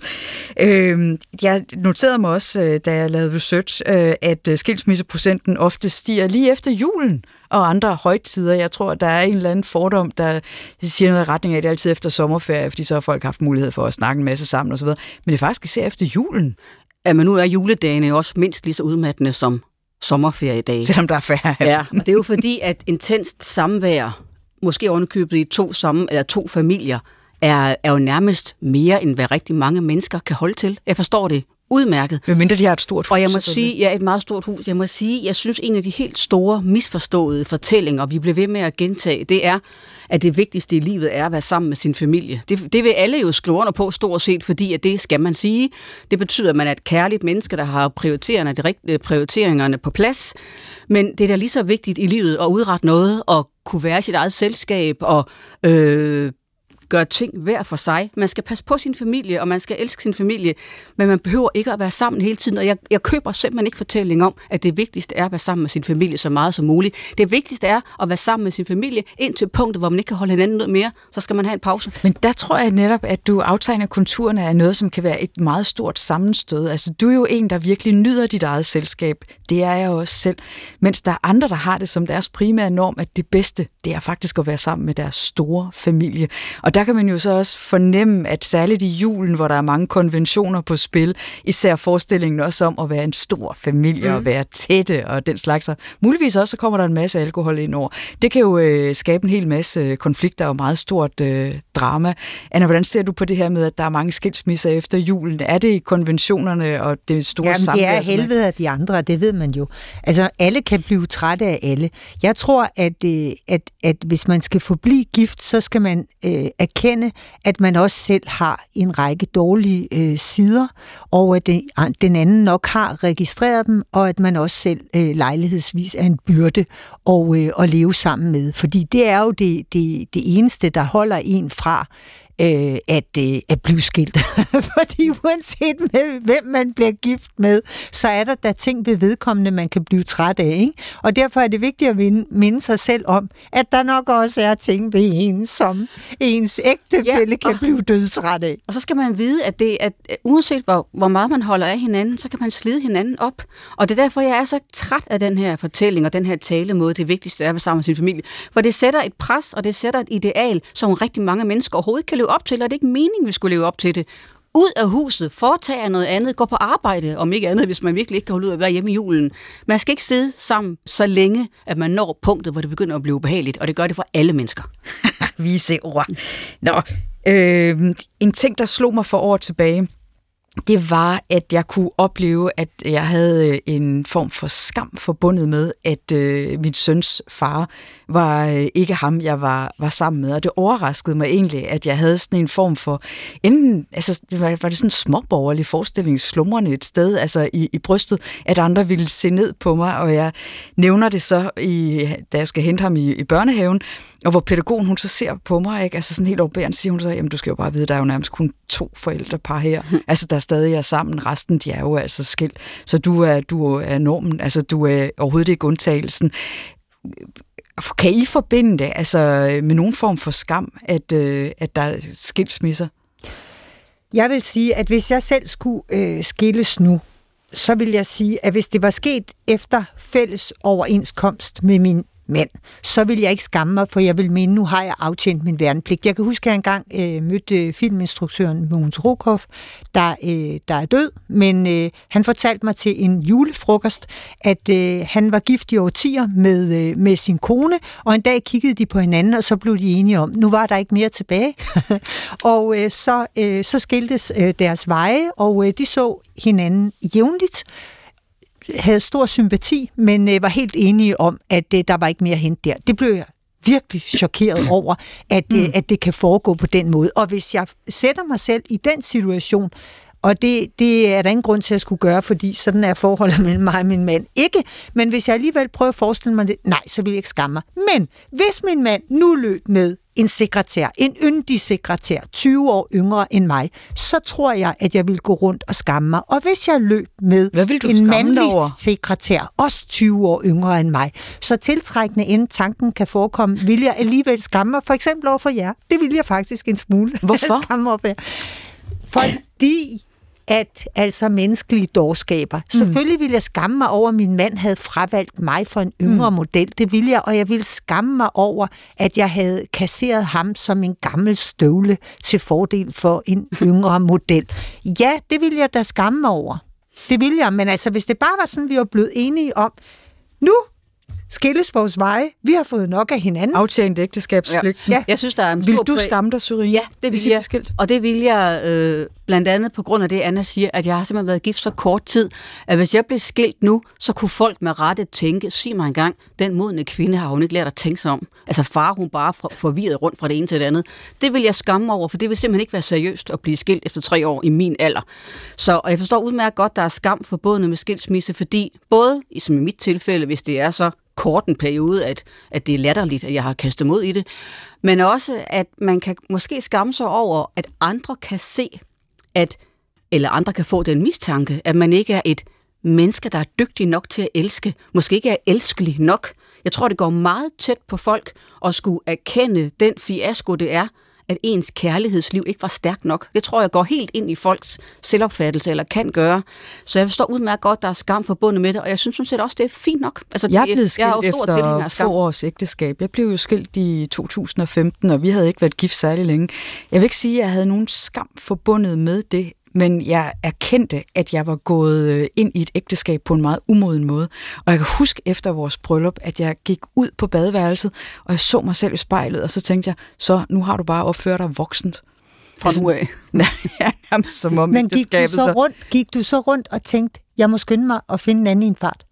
Jeg noterede mig også, da jeg lavede research, at skilsmisseprocenten ofte stiger lige efter julen og andre højtider. Jeg tror, der er en eller anden fordom, der siger noget i retning af, at det er altid efter sommerferie, fordi så har folk haft mulighed for at snakke en masse sammen osv. Men det er faktisk især efter julen. Ja, men nu er juledagene også mindst lige så udmattende som sommerferiedage. Selvom der er færre. Ja, og det er jo fordi, at intenst samvær, måske ovenikøbet i 2 familier, er jo nærmest mere, end hvad rigtig mange mennesker kan holde til. Jeg forstår det udmærket. Medmindre de har et stort hus. Og jeg må sige, et meget stort hus. Jeg må sige, jeg synes, en af de helt store misforståede fortællinger, vi bliver ved med at gentage, det er, at det vigtigste i livet er at være sammen med sin familie. Det vil alle jo skrive under på stort set, fordi at det skal man sige. Det betyder, at man er et kærligt menneske, der har prioriteringerne på plads. Men det er da lige så vigtigt i livet at udrette noget, og kunne være sit eget selskab, og gøre ting hver for sig. Man skal passe på sin familie, og man skal elske sin familie, men man behøver ikke at være sammen hele tiden, og jeg køber simpelthen ikke fortælling om, at det vigtigste er at være sammen med sin familie så meget som muligt. Det vigtigste er at være sammen med sin familie indtil punktet, hvor man ikke kan holde hinanden ud mere, så skal man have en pause. Men der tror jeg netop, at du aftegner konturerne af noget, som kan være et meget stort sammenstød. Altså, du er jo en, der virkelig nyder dit eget selskab. Det er jeg også selv. Mens der er andre, der har det som deres primære norm, at det bedste, det er faktisk at være sammen med deres store familie. Og der kan man jo så også fornemme, at særligt i julen, hvor der er mange konventioner på spil, især forestillingen også om at være en stor familie og være tætte og den slags. Muligvis også så kommer der en masse alkohol ind over. Det kan jo skabe en hel masse konflikter og meget stort drama. Anna, hvordan ser du på det her med, at der er mange skilsmisser efter julen? Er det i konventionerne og det store samvær? Jamen, det er helvede af de andre, det ved man jo. Altså, alle kan blive trætte af alle. Jeg tror, at hvis man skal forblive gift, så skal man erkende, at man også selv har en række dårlige sider, og at den anden nok har registreret dem, og at man også selv lejlighedsvis er en byrde at leve sammen med. Fordi det er jo det eneste, der holder en fra at blive skilt. Fordi uanset hvem man bliver gift med, så er der ting ved vedkommende, man kan blive træt af. Ikke? Og derfor er det vigtigt at minde sig selv om, at der nok også er ting ved en, som ens ægtefælle kan blive dødtræt af. Og så skal man vide, at uanset hvor meget man holder af hinanden, så kan man slide hinanden op. Og det er derfor, jeg er så træt af den her fortælling og den her talemåde. Det vigtigste er at være sammen med sin familie. For det sætter et pres, og det sætter et ideal, som rigtig mange mennesker overhovedet kan leve op til, og det er ikke meningen, vi skulle leve op til det. Ud af huset, foretage noget andet, gå på arbejde, om ikke andet, hvis man virkelig ikke kan holde ud at være hjemme i julen. Man skal ikke sidde sammen så længe, at man når punktet, hvor det begynder at blive ubehageligt, og det gør det for alle mennesker. Vise ord. Nå, en ting, der slog mig for år tilbage, det var, at jeg kunne opleve, at jeg havde en form for skam forbundet med, at min søns far var ikke ham, jeg var sammen med. Og det overraskede mig egentlig, at jeg havde sådan en form for, enten, altså var det sådan en småborgerlig forestilling, slumrende et sted, altså i brystet, at andre ville se ned på mig, og jeg nævner det så, da jeg skal hente ham i børnehaven, og hvor pædagogen, hun så ser på mig, ikke? Altså sådan helt overbærende, siger hun så, jamen du skal jo bare vide, der er jo nærmest kun 2 forældrepar her. Altså der stadig er sammen, resten de er jo altså skilt. Så du er normen, altså du er overhovedet ikke undtagelsen. Kan I forbinde det altså med nogen form for skam, at der er skilsmisser? Jeg vil sige, at hvis jeg selv skulle skilles nu, så vil jeg sige, at hvis det var sket efter fælles overenskomst med min mand, så vil jeg ikke skamme mig, for jeg vil mene, nu har jeg aftjent min værnepligt. Jeg kan huske, at jeg engang mødte filminstruktøren Mogens Rokoff, der er død, men han fortalte mig til en julefrokost, at han var gift i årtier med sin kone, og en dag kiggede de på hinanden, og så blev de enige om, nu var der ikke mere tilbage. Og så skiltes deres veje, og de så hinanden jævnligt, havde stor sympati, men var helt enige om, at der var ikke mere at hente der. Det blev jeg virkelig chokeret over, at det kan foregå på den måde. Og hvis jeg sætter mig selv i den situation, og det er der ingen grund til at skulle gøre, fordi sådan er forholdet mellem mig og min mand ikke. Men hvis jeg alligevel prøver at forestille mig det, nej, så vil jeg ikke skamme mig. Men hvis min mand nu løb med en sekretær, en yndig sekretær, 20 år yngre end mig, så tror jeg, at jeg vil gå rundt og skamme mig. Og hvis jeg løb med en mandlig sekretær, også 20 år yngre end mig, så tiltrækkende inden tanken kan forekomme, vil jeg alligevel skamme mig, for eksempel over for jer. Det vil jeg faktisk en smule. Hvorfor? Skamme mig over for jer. Fordi at altså menneskelige dårskaber. Selvfølgelig ville jeg skamme mig over, at min mand havde fravalgt mig for en yngre model. Det ville jeg, og jeg ville skamme mig over, at jeg havde kasseret ham som en gammel støvle til fordel for en yngre model. Ja, det ville jeg da skamme mig over. Det ville jeg, men altså, hvis det bare var sådan, vi var blevet enige om, nu skilles vores veje, vi har fået nok af hinanden. Aftjent ægteskabspligt. Ja. Jeg synes, der er en vil stor du skamme dig, Sørine? Ja, det vil jeg. Og det vil jeg blandt andet på grund af det, Anna siger, at jeg har simpelthen været gift så kort tid, at hvis jeg blev skilt nu, så kunne folk med rette tænke, sig mig engang, den modne kvinde har hun ikke lært at tænke sig om. Altså far, hun bare forvirret rundt fra det ene til det andet. Det vil jeg skamme mig over, for det vil simpelthen ikke være seriøst at blive skilt efter 3 år i min alder. Og jeg forstår udmærket godt, der er skam forbundet med skilsmisse, fordi både, som i mit tilfælde, hvis det er så kort en periode, at det er latterligt, at jeg har kastet mod i det, men også, at man kan måske skamme sig over, at andre kan se, eller andre kan få den mistanke, at man ikke er et menneske, der er dygtig nok til at elske, måske ikke er elskelig nok. Jeg tror, det går meget tæt på folk at skulle erkende den fiasko, det er, at ens kærlighedsliv ikke var stærkt nok. Det tror jeg går helt ind i folks selvopfattelse, eller kan gøre. Så jeg forstår udmærket godt, der er skam forbundet med det, og jeg synes sådan set også, det er fint nok. Altså, jeg er blevet skilt efter få års ægteskab. Jeg blev jo skilt i 2015, og vi havde ikke været gift særlig længe. Jeg vil ikke sige, at jeg havde nogen skam forbundet med det, men jeg erkendte, at jeg var gået ind i et ægteskab på en meget umoden måde. Og jeg kan huske efter vores bryllup, at jeg gik ud på badeværelset, og jeg så mig selv i spejlet, og så tænkte jeg, så nu har du bare opført dig voksent. Fra nu af. Ja, som om men gik du så rundt og tænkte, jeg må skynde mig at finde en anden i en fart?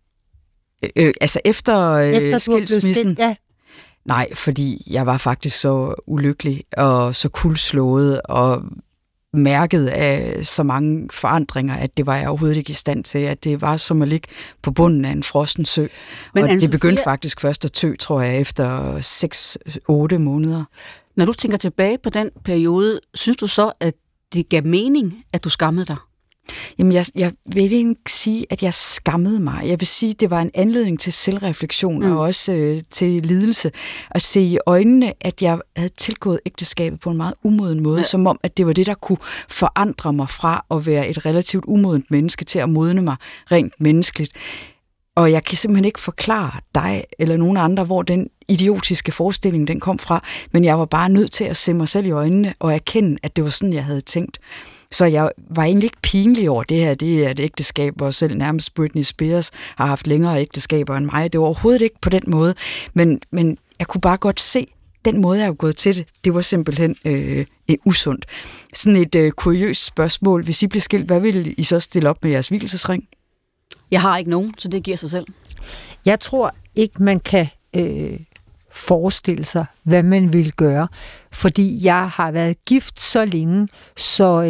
Altså efter skilsmissen? Ja. Nej, fordi jeg var faktisk så ulykkelig og så kuldslået og mærket af så mange forandringer, at det var jeg overhovedet ikke i stand til, at det var som at ligge på bunden af en frossen sø. Men og det begyndte faktisk først at tø, tror jeg, efter 6-8 måneder. Når du tænker tilbage på den periode, synes du så, at det gav mening, at du skammede dig? Jamen, jeg vil ikke sige, at jeg skammede mig. Jeg vil sige, at det var en anledning til selvreflektion og også til lidelse. At se i øjnene, at jeg havde tilgået ægteskabet på en meget umoden måde, som om, at det var det, der kunne forandre mig fra at være et relativt umodent menneske til at modne mig rent menneskeligt. Og jeg kan simpelthen ikke forklare dig eller nogen andre, hvor den idiotiske forestilling den kom fra, men jeg var bare nødt til at se mig selv i øjnene og erkende, at det var sådan, jeg havde tænkt. Så jeg var egentlig ikke pinlig over det her. Det er et ægteskab, og selv nærmest Britney Spears har haft længere ægteskaber end mig. Det var overhovedet ikke på den måde. Men jeg kunne bare godt se, den måde, jeg er gået til det, det var simpelthen usundt. Sådan et kuriøst spørgsmål. Hvis I bliver skilt, hvad vil I så stille op med jeres vielsesring? Jeg har ikke nogen, så det giver sig selv. Jeg tror ikke, man kan forestille sig, hvad man vil gøre, fordi jeg har været gift så længe, så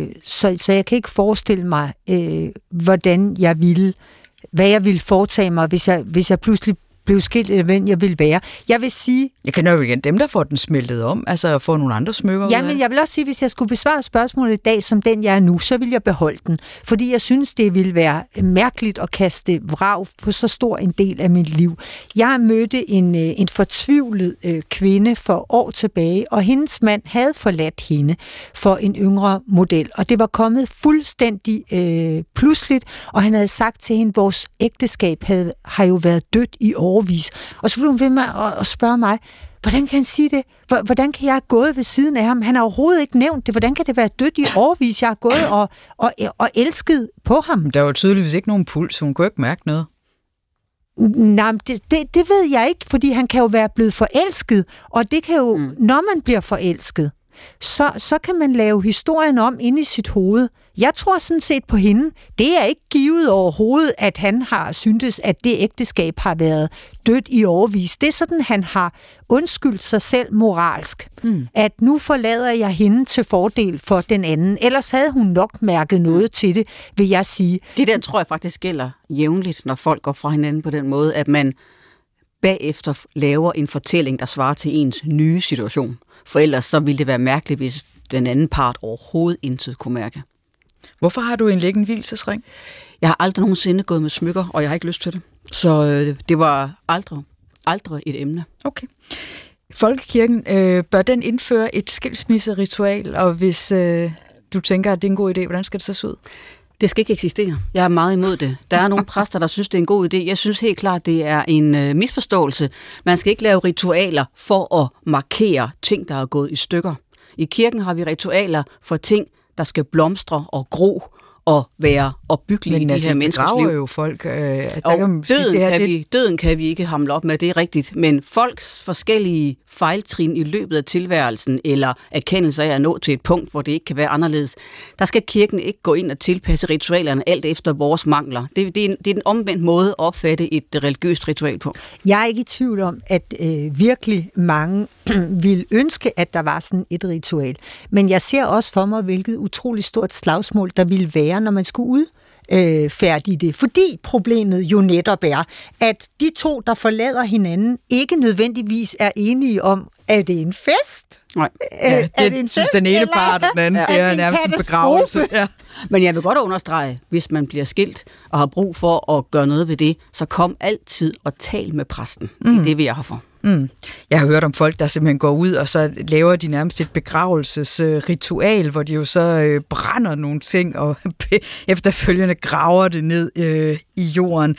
jeg kan ikke forestille mig, hvordan jeg ville, hvad jeg ville foretage mig, hvis jeg pludselig blev skilt, eller hvem jeg vil være. Jeg vil sige... Jeg kender jo igen dem, der får den smeltet om, altså får nogle andre smykker. Ja, men jeg vil også sige, hvis jeg skulle besvare spørgsmålet i dag, som den jeg er nu, så vil jeg beholde den. Fordi jeg synes, det ville være mærkeligt at kaste vrag på så stor en del af mit liv. Jeg mødte en fortvivlet kvinde for år tilbage, og hendes mand havde forladt hende for en yngre model. Og det var kommet fuldstændig pludseligt, og han havde sagt til hende, vores ægteskab har jo været dødt i årevis. Og så blev hun ved med at spørge mig, hvordan kan han sige det? Hvordan kan jeg have gået ved siden af ham? Han har overhovedet ikke nævnt det. Hvordan kan det være dødt i årevis? Jeg har gået og elsket på ham. Der var tydeligvis ikke nogen puls, hun kunne ikke mærke noget. Nej, det ved jeg ikke, fordi han kan jo være blevet forelsket, og det kan jo, når man bliver forelsket, så kan man lave historien om inde i sit hoved. Jeg tror sådan set på hende. Det er ikke givet overhovedet, at han har syntes, at det ægteskab har været dødt i årevis. Det er sådan, han har undskyldt sig selv moralsk. At nu forlader jeg hende til fordel for den anden. Ellers havde hun nok mærket noget til det, vil jeg sige. Det der tror jeg faktisk gælder jævnligt, når folk går fra hinanden på den måde, at man bagefter laver en fortælling, der svarer til ens nye situation. For ellers så ville det være mærkeligt, hvis den anden part overhovedet intet kunne mærke. Hvorfor har du egentlig ikke en vielsesring? Jeg har aldrig nogensinde gået med smykker, og jeg har ikke lyst til det. Så det var aldrig et emne. Okay. Folkekirken, bør den indføre et skilsmisseritual, og hvis du tænker, at det er en god idé, hvordan skal det så se ud? Det skal ikke eksistere. Jeg er meget imod det. Der er nogle præster, der synes, det er en god idé. Jeg synes helt klart, det er en misforståelse. Man skal ikke lave ritualer for at markere ting, der er gået i stykker. I kirken har vi ritualer for ting, der skal blomstre og gro og være opbyggelige i de her menneskers liv. Men jo folk. Døden kan vi ikke hamle op med, det er rigtigt. Men folks forskellige fejltrin i løbet af tilværelsen, eller erkendelse af at nå til et punkt, hvor det ikke kan være anderledes, der skal kirken ikke gå ind og tilpasse ritualerne alt efter vores mangler. Det er en omvendt måde at opfatte et religiøst ritual på. Jeg er ikke i tvivl om, at virkelig mange vil ønske, at der var sådan et ritual. Men jeg ser også for mig, hvilket utroligt stort slagsmål der ville være, når man skulle udfærdige det. Fordi problemet jo netop er, at de to, der forlader hinanden, ikke nødvendigvis er enige om, at det er en fest. Nej, det er det en fest, den ene part, og den anden er nærmest en begravelse. Ja. Men jeg vil godt understrege, hvis man bliver skilt og har brug for at gøre noget ved det, så kom altid og tal med præsten. Det vil jeg have for. Jeg har hørt om folk, der simpelthen går ud, og så laver de nærmest et begravelsesritual, hvor de jo så brænder nogle ting, og efterfølgende graver det ned i jorden.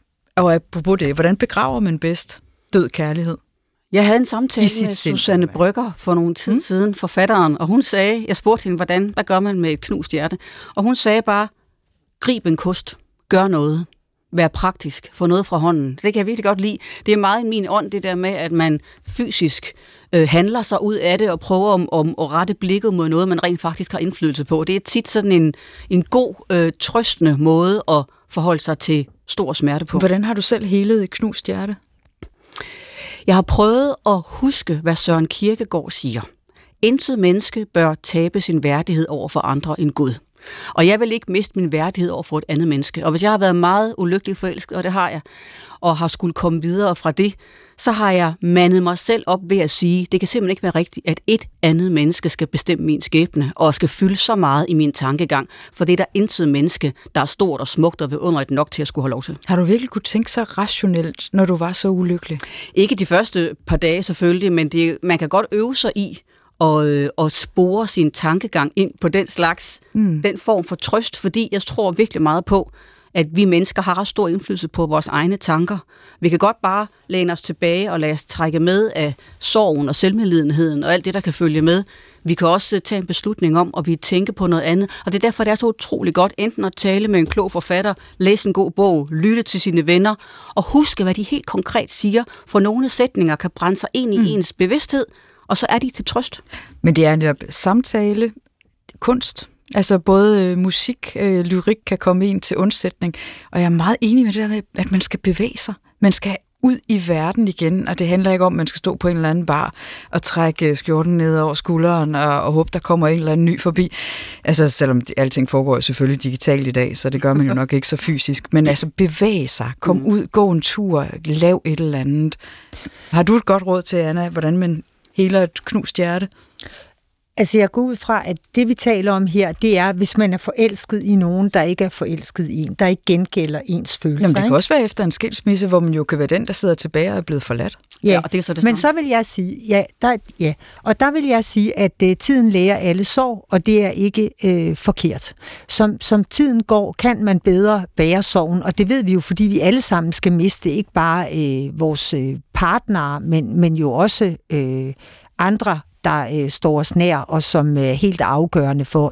Og apropos det, hvordan begraver man bedst død kærlighed? Jeg havde en samtale med Susanne Brøgger for nogle tid siden, forfatteren, og hun sagde, jeg spurgte hende, hvad gør man med et knust hjerte? Og hun sagde bare, grib en kost, gør noget. Være praktisk, få noget fra hånden. Det kan jeg virkelig godt lide. Det er meget i min ånd, det der med, at man fysisk handler sig ud af det og prøver at rette blikket mod noget, man rent faktisk har indflydelse på. Det er tit sådan en god, trøstende måde at forholde sig til stor smerte på. Hvordan har du selv helet et knust hjerte? Jeg har prøvet at huske, hvad Søren Kierkegaard siger. Intet menneske bør tabe sin værdighed over for andre end Gud. Og jeg vil ikke miste min værdighed over for et andet menneske. Og hvis jeg har været meget ulykkelig forelsket, og det har jeg, og har skulle komme videre fra det, så har jeg mandet mig selv op ved at sige, det kan simpelthen ikke være rigtigt, at et andet menneske skal bestemme min skæbne, og skal fylde så meget i min tankegang, for det er der intet menneske, der er stort og smukt og vidunderligt nok til at skulle have lov til. Har du virkelig kunne tænke så rationelt, når du var så ulykkelig? Ikke de første par dage selvfølgelig, men man kan godt øve sig i, og spore sin tankegang ind på den slags, den form for trøst, fordi jeg tror virkelig meget på, at vi mennesker har ret stor indflydelse på vores egne tanker. Vi kan godt bare læne os tilbage og lade os trække med af sorgen og selvmedlidenheden og alt det, der kan følge med, Vi kan også tage en beslutning om, og vi tænker på noget andet. Og det er derfor, det er så utroligt godt, enten at tale med en klog forfatter, læse en god bog, lytte til sine venner, og huske, hvad de helt konkret siger, for nogle sætninger kan brænde sig ind i ens bevidsthed, og så er de til trøst. Men det er netop samtale, kunst. Altså både musik, lyrik kan komme ind til undsætning. Og jeg er meget enig med det der med, at man skal bevæge sig. Man skal ud i verden igen, og det handler ikke om, at man skal stå på en eller anden bar og trække skjorten ned over skulderen og håbe, der kommer en eller anden ny forbi. Altså selvom alting foregår selvfølgelig digitalt i dag, så det gør man jo nok ikke så fysisk. Men altså bevæge sig, kom ud, gå en tur, lav et eller andet. Har du et godt råd til, Anna, hvordan man heler et knust hjerte? Altså jeg går ud fra, at det vi taler om her, det er, hvis man er forelsket i nogen, der ikke er forelsket i en, der ikke gengælder ens følelser. Jamen det kan også være efter en skilsmisse, hvor man jo kan være den, der sidder tilbage og er blevet forladt. Ja, og det er så det men så vil jeg sige, der vil jeg sige, at tiden lærer alle sorg, og det er ikke forkert. Som tiden går, kan man bedre bære sorgen, og det ved vi jo, fordi vi alle sammen skal miste ikke bare vores partnere, men jo også andre, der står os nær, og som er helt afgørende for,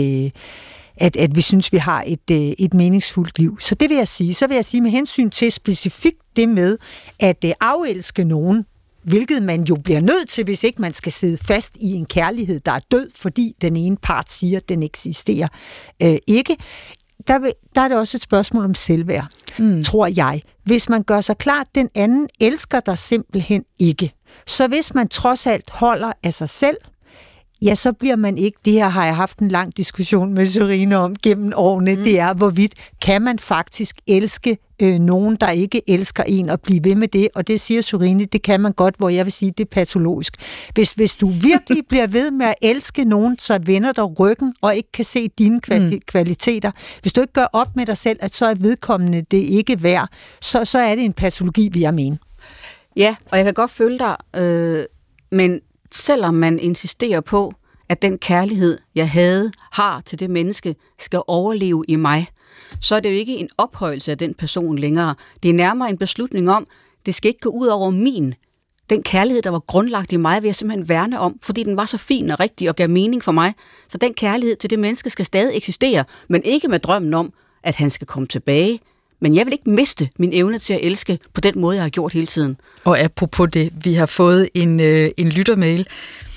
at vi synes, vi har et meningsfuldt liv. Så det vil jeg sige. Så vil jeg sige med hensyn til specifikt det med at afelske nogen, hvilket man jo bliver nødt til, hvis ikke man skal sidde fast i en kærlighed, der er død, fordi den ene part siger, at den eksisterer ikke. Der er det også et spørgsmål om selvværd, tror jeg. Hvis man gør sig klart, at den anden elsker dig simpelthen ikke, så hvis man trods alt holder af sig selv, ja, så bliver man ikke, det her har jeg haft en lang diskussion med Sørine om gennem årene, det er, hvorvidt kan man faktisk elske nogen, der ikke elsker en, og blive ved med det, og det siger Sørine, det kan man godt, hvor jeg vil sige, det er patologisk. Hvis du virkelig bliver ved med at elske nogen, så vender dig ryggen, og ikke kan se dine kvaliteter, hvis du ikke gør op med dig selv, at så er vedkommende det ikke værd, så er det en patologi, vil jeg mene. Ja, og jeg kan godt følge dig, men selvom man insisterer på, at den kærlighed, jeg har til det menneske, skal overleve i mig, så er det jo ikke en ophøjelse af den person længere. Det er nærmere en beslutning om, det skal ikke gå ud over den kærlighed, der var grundlagt i mig, vil jeg simpelthen værne om, fordi den var så fin og rigtig og gav mening for mig. Så den kærlighed til det menneske skal stadig eksistere, men ikke med drømmen om, at han skal komme tilbage. Men jeg vil ikke miste min evne til at elske på den måde, jeg har gjort hele tiden. Og apropos det, vi har fået en lyttermail.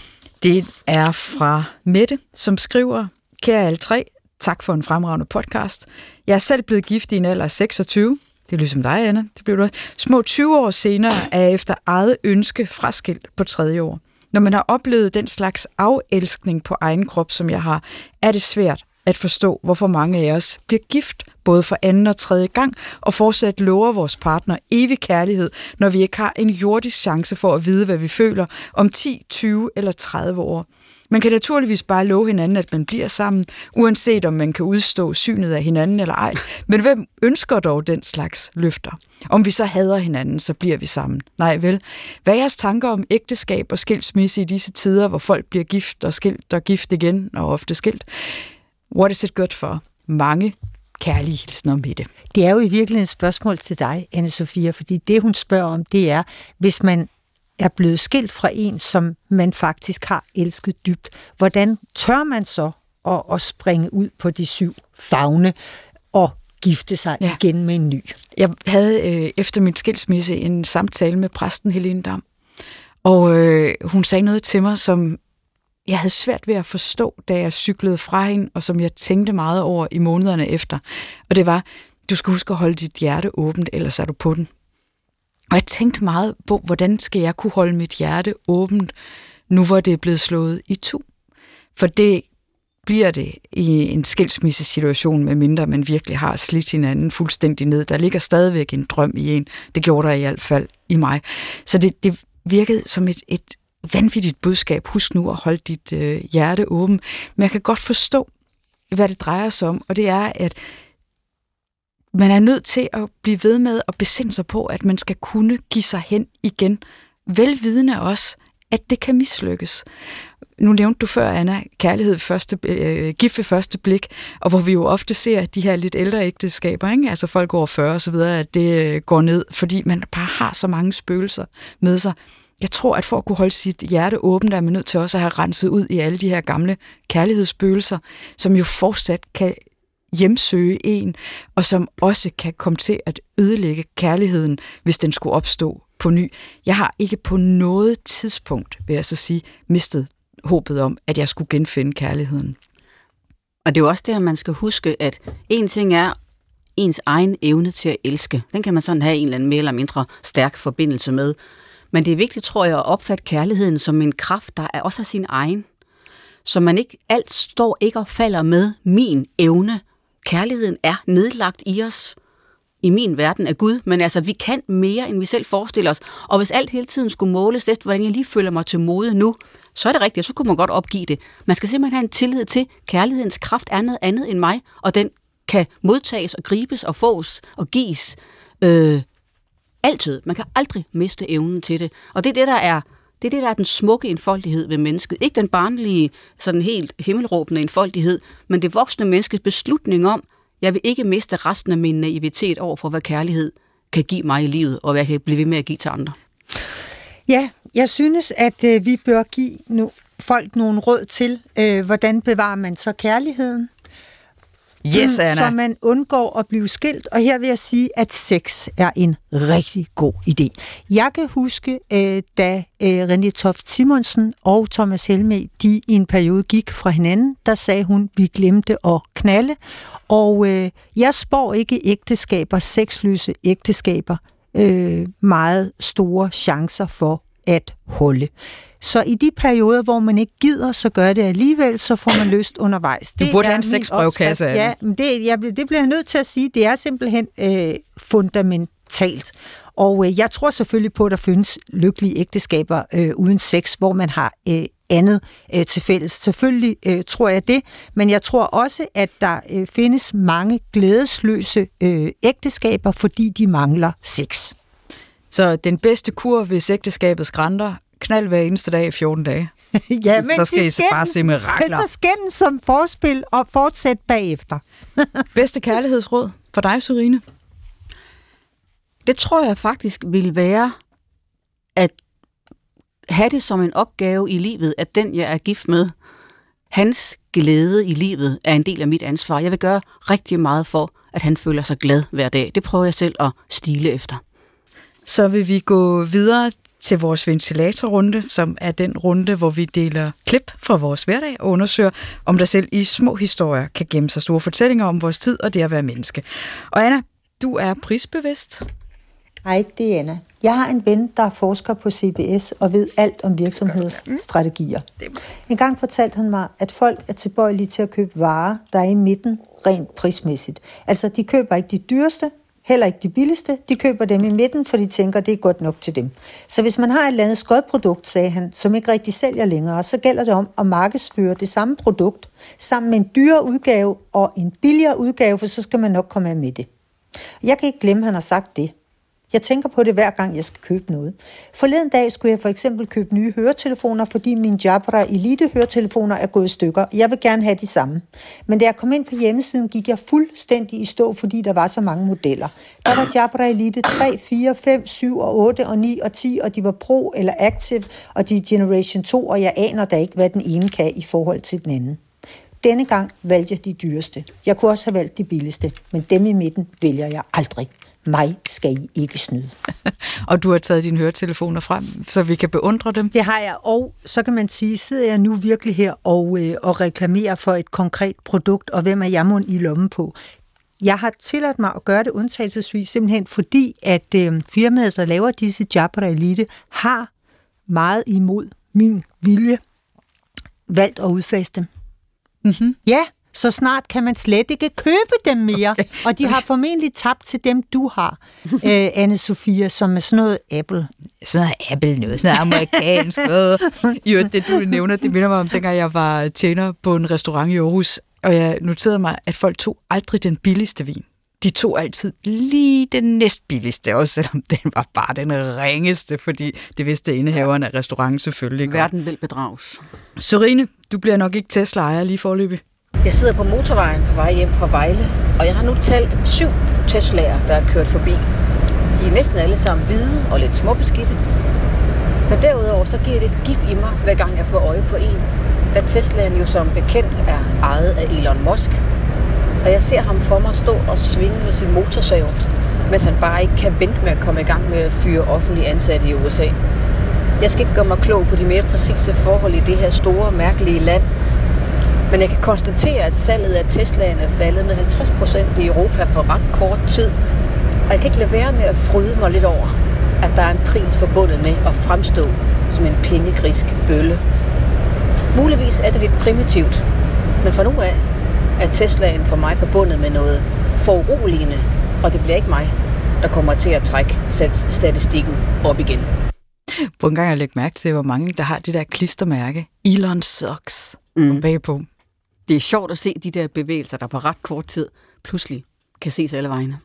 Det er fra Mette, som skriver, kære alle tre, tak for en fremragende podcast. Jeg er selv blevet gift i en alder af 26. Det er ligesom dig, Anna. Det blev du. Små 20 år senere er jeg efter eget ønske fraskilt på 3. år. Når man har oplevet den slags afelskning på egen krop, som jeg har, er det svært at forstå, hvorfor mange af os bliver gift, både for 2. og 3. gang, og fortsat lover vores partner evig kærlighed, når vi ikke har en jordisk chance for at vide, hvad vi føler om 10, 20 eller 30 år. Man kan naturligvis bare love hinanden, at man bliver sammen, uanset om man kan udstå synet af hinanden eller ej. Men hvem ønsker dog den slags løfter? Om vi så hader hinanden, så bliver vi sammen. Nej vel. Hvad er jeres tanker om ægteskab og skilsmisse i disse tider, hvor folk bliver gift og skilt og gift igen og ofte skilt? What is it good for? Mange kærlige hilsner om det. Det er jo i virkeligheden et spørgsmål til dig, Anne-Sophia, fordi det, hun spørger om, det er, hvis man er blevet skilt fra en, som man faktisk har elsket dybt, hvordan tør man så at springe ud på de 7 favne og gifte sig igen med en ny? Jeg havde efter min skilsmisse en samtale med præsten Helene Dam, og hun sagde noget til mig, som jeg havde svært ved at forstå, da jeg cyklede fra hende, og som jeg tænkte meget over i månederne efter. Og det var, du skal huske at holde dit hjerte åbent, ellers er du på den. Og jeg tænkte meget på, hvordan skal jeg kunne holde mit hjerte åbent, nu hvor det er blevet slået itu. For det bliver det i en skilsmissesituation, medmindre man virkelig har slidt hinanden fuldstændig ned. Der ligger stadigvæk en drøm i en. Det gjorde der i hvert fald i mig. Så det virkede som et vanvittigt budskab. Husk nu at holde dit hjerte åben. Men jeg kan godt forstå, hvad det drejer sig om, og det er, at man er nødt til at blive ved med at besinde sig på, at man skal kunne give sig hen igen. Velvidende også, at det kan mislykkes. Nu nævnte du før, Anna, kærlighed gift ved første blik, og hvor vi jo ofte ser de her lidt ældre ægteskaber, ikke? Altså folk over 40 og så videre, at det går ned, fordi man bare har så mange spøgelser med sig. jeg tror, at for at kunne holde sit hjerte åbent, er man nødt til også at have renset ud i alle de her gamle kærlighedsspøgelser, som jo fortsat kan hjemsøge en, og som også kan komme til at ødelægge kærligheden, hvis den skulle opstå på ny. Jeg har ikke på noget tidspunkt, vil jeg så sige, mistet håbet om, at jeg skulle genfinde kærligheden. Og det er jo også der, man skal huske, at en ting er ens egen evne til at elske. Den kan man sådan have en eller anden mere eller mindre stærk forbindelse med. Men det er vigtigt, tror jeg, at opfatte kærligheden som en kraft, der er også sin egen. Så man ikke alt står ikke og falder med min evne. Kærligheden er nedlagt i os. I min verden af Gud, men altså, vi kan mere, end vi selv forestiller os. Og hvis alt hele tiden skulle måles efter, hvordan jeg lige føler mig til mode nu, så er det rigtigt, så kunne man godt opgive det. Man skal simpelthen have en tillid til, at kærlighedens kraft er noget andet end mig, og den kan modtages og gribes og fås og gives altid. Man kan aldrig miste evnen til det. Og det er det, der er den smukke enfoldighed ved mennesket. Ikke den barnlige, sådan helt himmelråbende enfoldighed, men det voksne menneskes beslutning om, jeg vil ikke miste resten af min naivitet over for, hvad kærlighed kan give mig i livet, og hvad jeg kan blive ved med at give til andre. Ja, jeg synes, at vi bør give folk nogle råd til, hvordan bevarer man så kærligheden. Yes, Anna. Så man undgår at blive skilt, og her vil jeg sige, at sex er en rigtig god idé. Jeg kan huske, da René Toft Simonsen og Thomas Helmig, de i en periode gik fra hinanden, der sagde hun, vi glemte at knalde, og jeg spår ikke ægteskaber, sexløse ægteskaber, meget store chancer for at holde. Så i de perioder, hvor man ikke gider, så gør det alligevel, så får man lyst undervejs. Du burde have en sexbrevkasse. Ja, men det bliver jeg nødt til at sige. Det er simpelthen fundamentalt. Og jeg tror selvfølgelig på, at der findes lykkelige ægteskaber uden sex, hvor man har andet til fælles. Selvfølgelig tror jeg det, men jeg tror også, at der findes mange glædesløse ægteskaber, fordi de mangler sex. Så den bedste kur, hvis ægteskabet skranter, knald hver eneste dag i 14 dage. Ja, men så skal I bare se mirakler. Så skændes som forspil og fortsæt bagefter. Bedste kærlighedsråd for dig, Sørine? Det tror jeg faktisk vil være at have det som en opgave i livet, at den, jeg er gift med, hans glæde i livet er en del af mit ansvar. Jeg vil gøre rigtig meget for, at han føler sig glad hver dag. Det prøver jeg selv at stile efter. Så vil vi gå videre til vores ventilatorrunde, som er den runde, hvor vi deler klip fra vores hverdag og undersøger, om der selv i små historier kan gemme sig store fortællinger om vores tid og det at være menneske. Og Anna, du er prisbevidst. Nej, det er Anna. Jeg har en ven, der er forsker på CBS og ved alt om virksomheders strategier. En gang fortalte han mig, at folk er tilbøjelige til at købe varer, der er i midten rent prismæssigt. Altså, de køber ikke de dyreste, heller ikke de billigste. De køber dem i midten, for de tænker, det er godt nok til dem. Så hvis man har et eller andet skodprodukt, sagde han, som ikke rigtig sælger længere, så gælder det om at markedsføre det samme produkt sammen med en dyrere udgave og en billigere udgave, for så skal man nok komme af med det. Jeg kan ikke glemme, at han har sagt det. Jeg tænker på det hver gang, jeg skal købe noget. Forleden dag skulle jeg for eksempel købe nye høretelefoner, fordi mine Jabra Elite høretelefoner er gået i stykker. Jeg vil gerne have de samme. Men da jeg kom ind på hjemmesiden, gik jeg fuldstændig i stå, fordi der var så mange modeller. Der var Jabra Elite 3, 4, 5, 7 og 8 og 9 og 10, og de var Pro eller Active, og de er Generation 2, og jeg aner da ikke, hvad den ene kan i forhold til den anden. Denne gang valgte jeg de dyreste. Jeg kunne også have valgt de billigste, men dem i midten vælger jeg aldrig. Mig skal I ikke snyde. Og du har taget dine høretelefoner frem, så vi kan beundre dem? Det har jeg, og så kan man sige, sidder jeg nu virkelig her og reklamerer for et konkret produkt, og hvem er jeg mon i lommen på? Jeg har tilladt mig at gøre det undtagelsesvis, simpelthen fordi, at firmaet, der laver disse Jabra Elite, har meget imod min vilje valgt at udfase dem. Mm-hmm. Ja, så snart kan man slet ikke købe dem mere. Okay. Og de har formentlig tabt til dem, du har, Anne-Sophia, som er sådan noget Apple. Sådan noget Apple noget, sådan noget amerikansk noget. Jo, det du nævner, det minder mig om, dengang jeg var tjener på en restaurant i Aarhus, og jeg noterede mig, at folk tog aldrig den billigste vin. De tog altid lige den næstbilligste, også selvom den var bare den ringeste, fordi det vidste indehaveren af restauranten selvfølgelig. Verden vil bedrages. Sørine, du bliver nok ikke Tesla-ejer lige forløbig. Jeg sidder på motorvejen på vej hjem fra Vejle, og jeg har nu talt 7 Tesla'er, der er kørt forbi. De er næsten alle sammen hvide og lidt småbeskidte. Men derudover så giver det et gib i mig, hver gang jeg får øje på en. Da Teslaen jo som bekendt er ejet af Elon Musk. Og jeg ser ham for mig stå og svinge med sin motorsav, mens han bare ikke kan vente med at komme i gang med at fyre offentlige ansatte i USA. Jeg skal ikke gøre mig klog på de mere præcise forhold i det her store, mærkelige land. Men jeg kan konstatere, at salget af Teslaen er faldet med 50% i Europa på ret kort tid. Og jeg kan ikke lade være med at fryde mig lidt over, at der er en pris forbundet med at fremstå som en pengegrisk bølle. Muligvis er det lidt primitivt, men fra nu af er Teslaen for mig forbundet med noget foruroligende, og det bliver ikke mig, der kommer til at trække salgsstatistikken op igen. Prøv en gang at lægge mærke til, hvor mange der har det der klistermærke. Elon sucks bagpå. Det er sjovt at se de der bevægelser, der på ret kort tid pludselig kan ses alle vegne.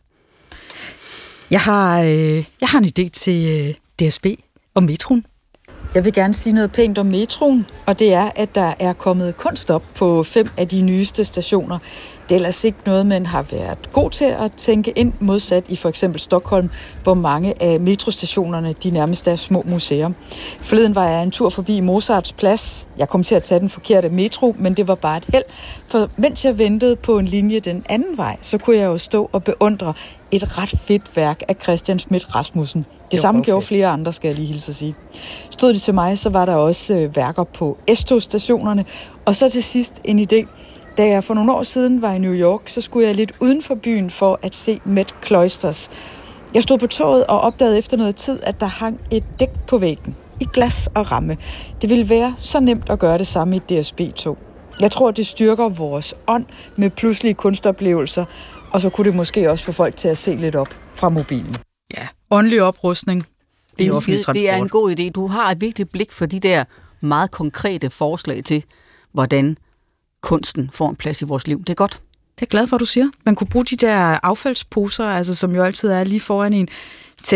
Jeg har en idé til DSB og metroen. Jeg vil gerne sige noget pænt om metroen, og det er, at der er kommet kunst op på 5 af de nyeste stationer. Det er ellers ikke noget, man har været god til at tænke ind, modsat i for eksempel Stockholm, hvor mange af metrostationerne de nærmest er små museer. Forleden var jeg en tur forbi Mozarts Plads. Jeg kom til at tage den forkerte metro, men det var bare et held. For mens jeg ventede på en linje den anden vej, så kunne jeg jo stå og beundre et ret fedt værk af Christian Schmidt Rasmussen. Det samme gjorde flere andre, skal jeg lige hilse at sige. Stod det til mig, så var der også værker på S-togstationerne. Og så til sidst en idé. Da jeg for nogle år siden var i New York, så skulle jeg lidt uden for byen for at se Met Cloisters. Jeg stod på toget og opdagede efter noget tid, at der hang et dæk på væggen i glas og ramme. Det ville være så nemt at gøre det samme i DSB-tog. Jeg tror, det styrker vores ånd med pludselige kunstoplevelser, og så kunne det måske også få folk til at se lidt op fra mobilen. Ja, åndelig oprustning. Det er en god idé. Du har et vigtigt blik for de der meget konkrete forslag til, hvordan kunsten får en plads i vores liv. Det er godt. Det er jeg glad for, du siger. Man kunne bruge de der affaldsposer, altså, som jo altid er lige foran en, til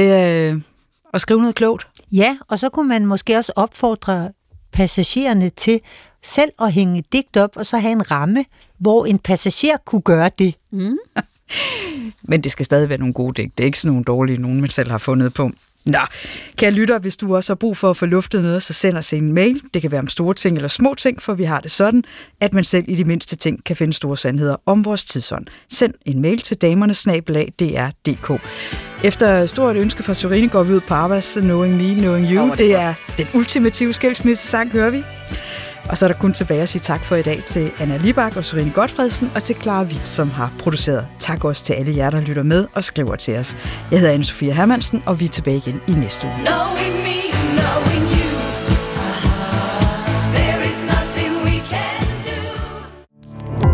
at skrive noget klogt. Ja, og så kunne man måske også opfordre passagererne til selv at hænge et digt op, og så have en ramme, hvor en passager kunne gøre det. Mm. Men det skal stadig være nogle gode digt. Det er ikke sådan nogle dårlige, nogen man selv har fundet på. Nå, kære lytter, hvis du også har brug for at få luftet noget, så send os en mail. Det kan være om store ting eller små ting, for vi har det sådan, at man selv i de mindste ting kan finde store sandheder om vores tidsånd. Send en mail til damernes@dr.dk. Efter stort ønske fra Sørine går vi ud på Arvas Knowing Me, Knowing You. Det er den ultimative skilsmissesang, hører vi. Og så er der kun tilbage at sige tak for i dag til Anna Libak og Sørine Gotfredsen og til Clara Witt, som har produceret. Tak også til alle jer, der lytter med og skriver til os. Jeg hedder Anne-Sophie Hermansen, og vi er tilbage igen i næste uge. Knowing me, knowing you. There is nothing we can do.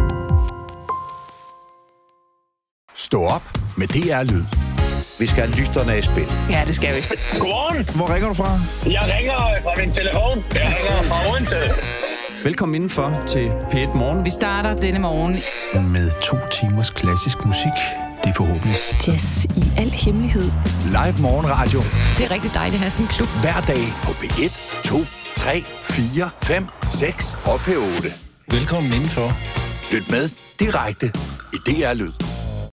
Stå op med DR Lyd. Vi skal have lytterne i spil. Ja, det skal vi. Godmorgen. Hvor ringer du fra? Jeg ringer fra min telefon. Jeg ringer fra Odense. Velkommen indenfor til P1 Morgen. Vi starter denne morgen Med 2 timers klassisk musik. Det er forhåbentlig jazz i al hemmelighed. live morgenradio. Det er rigtig dejligt at have sådan en klub. Hver dag på P1, 2, 3, 4, 5, 6 og P8. Velkommen indenfor. Lyt med direkte i DR Lyd.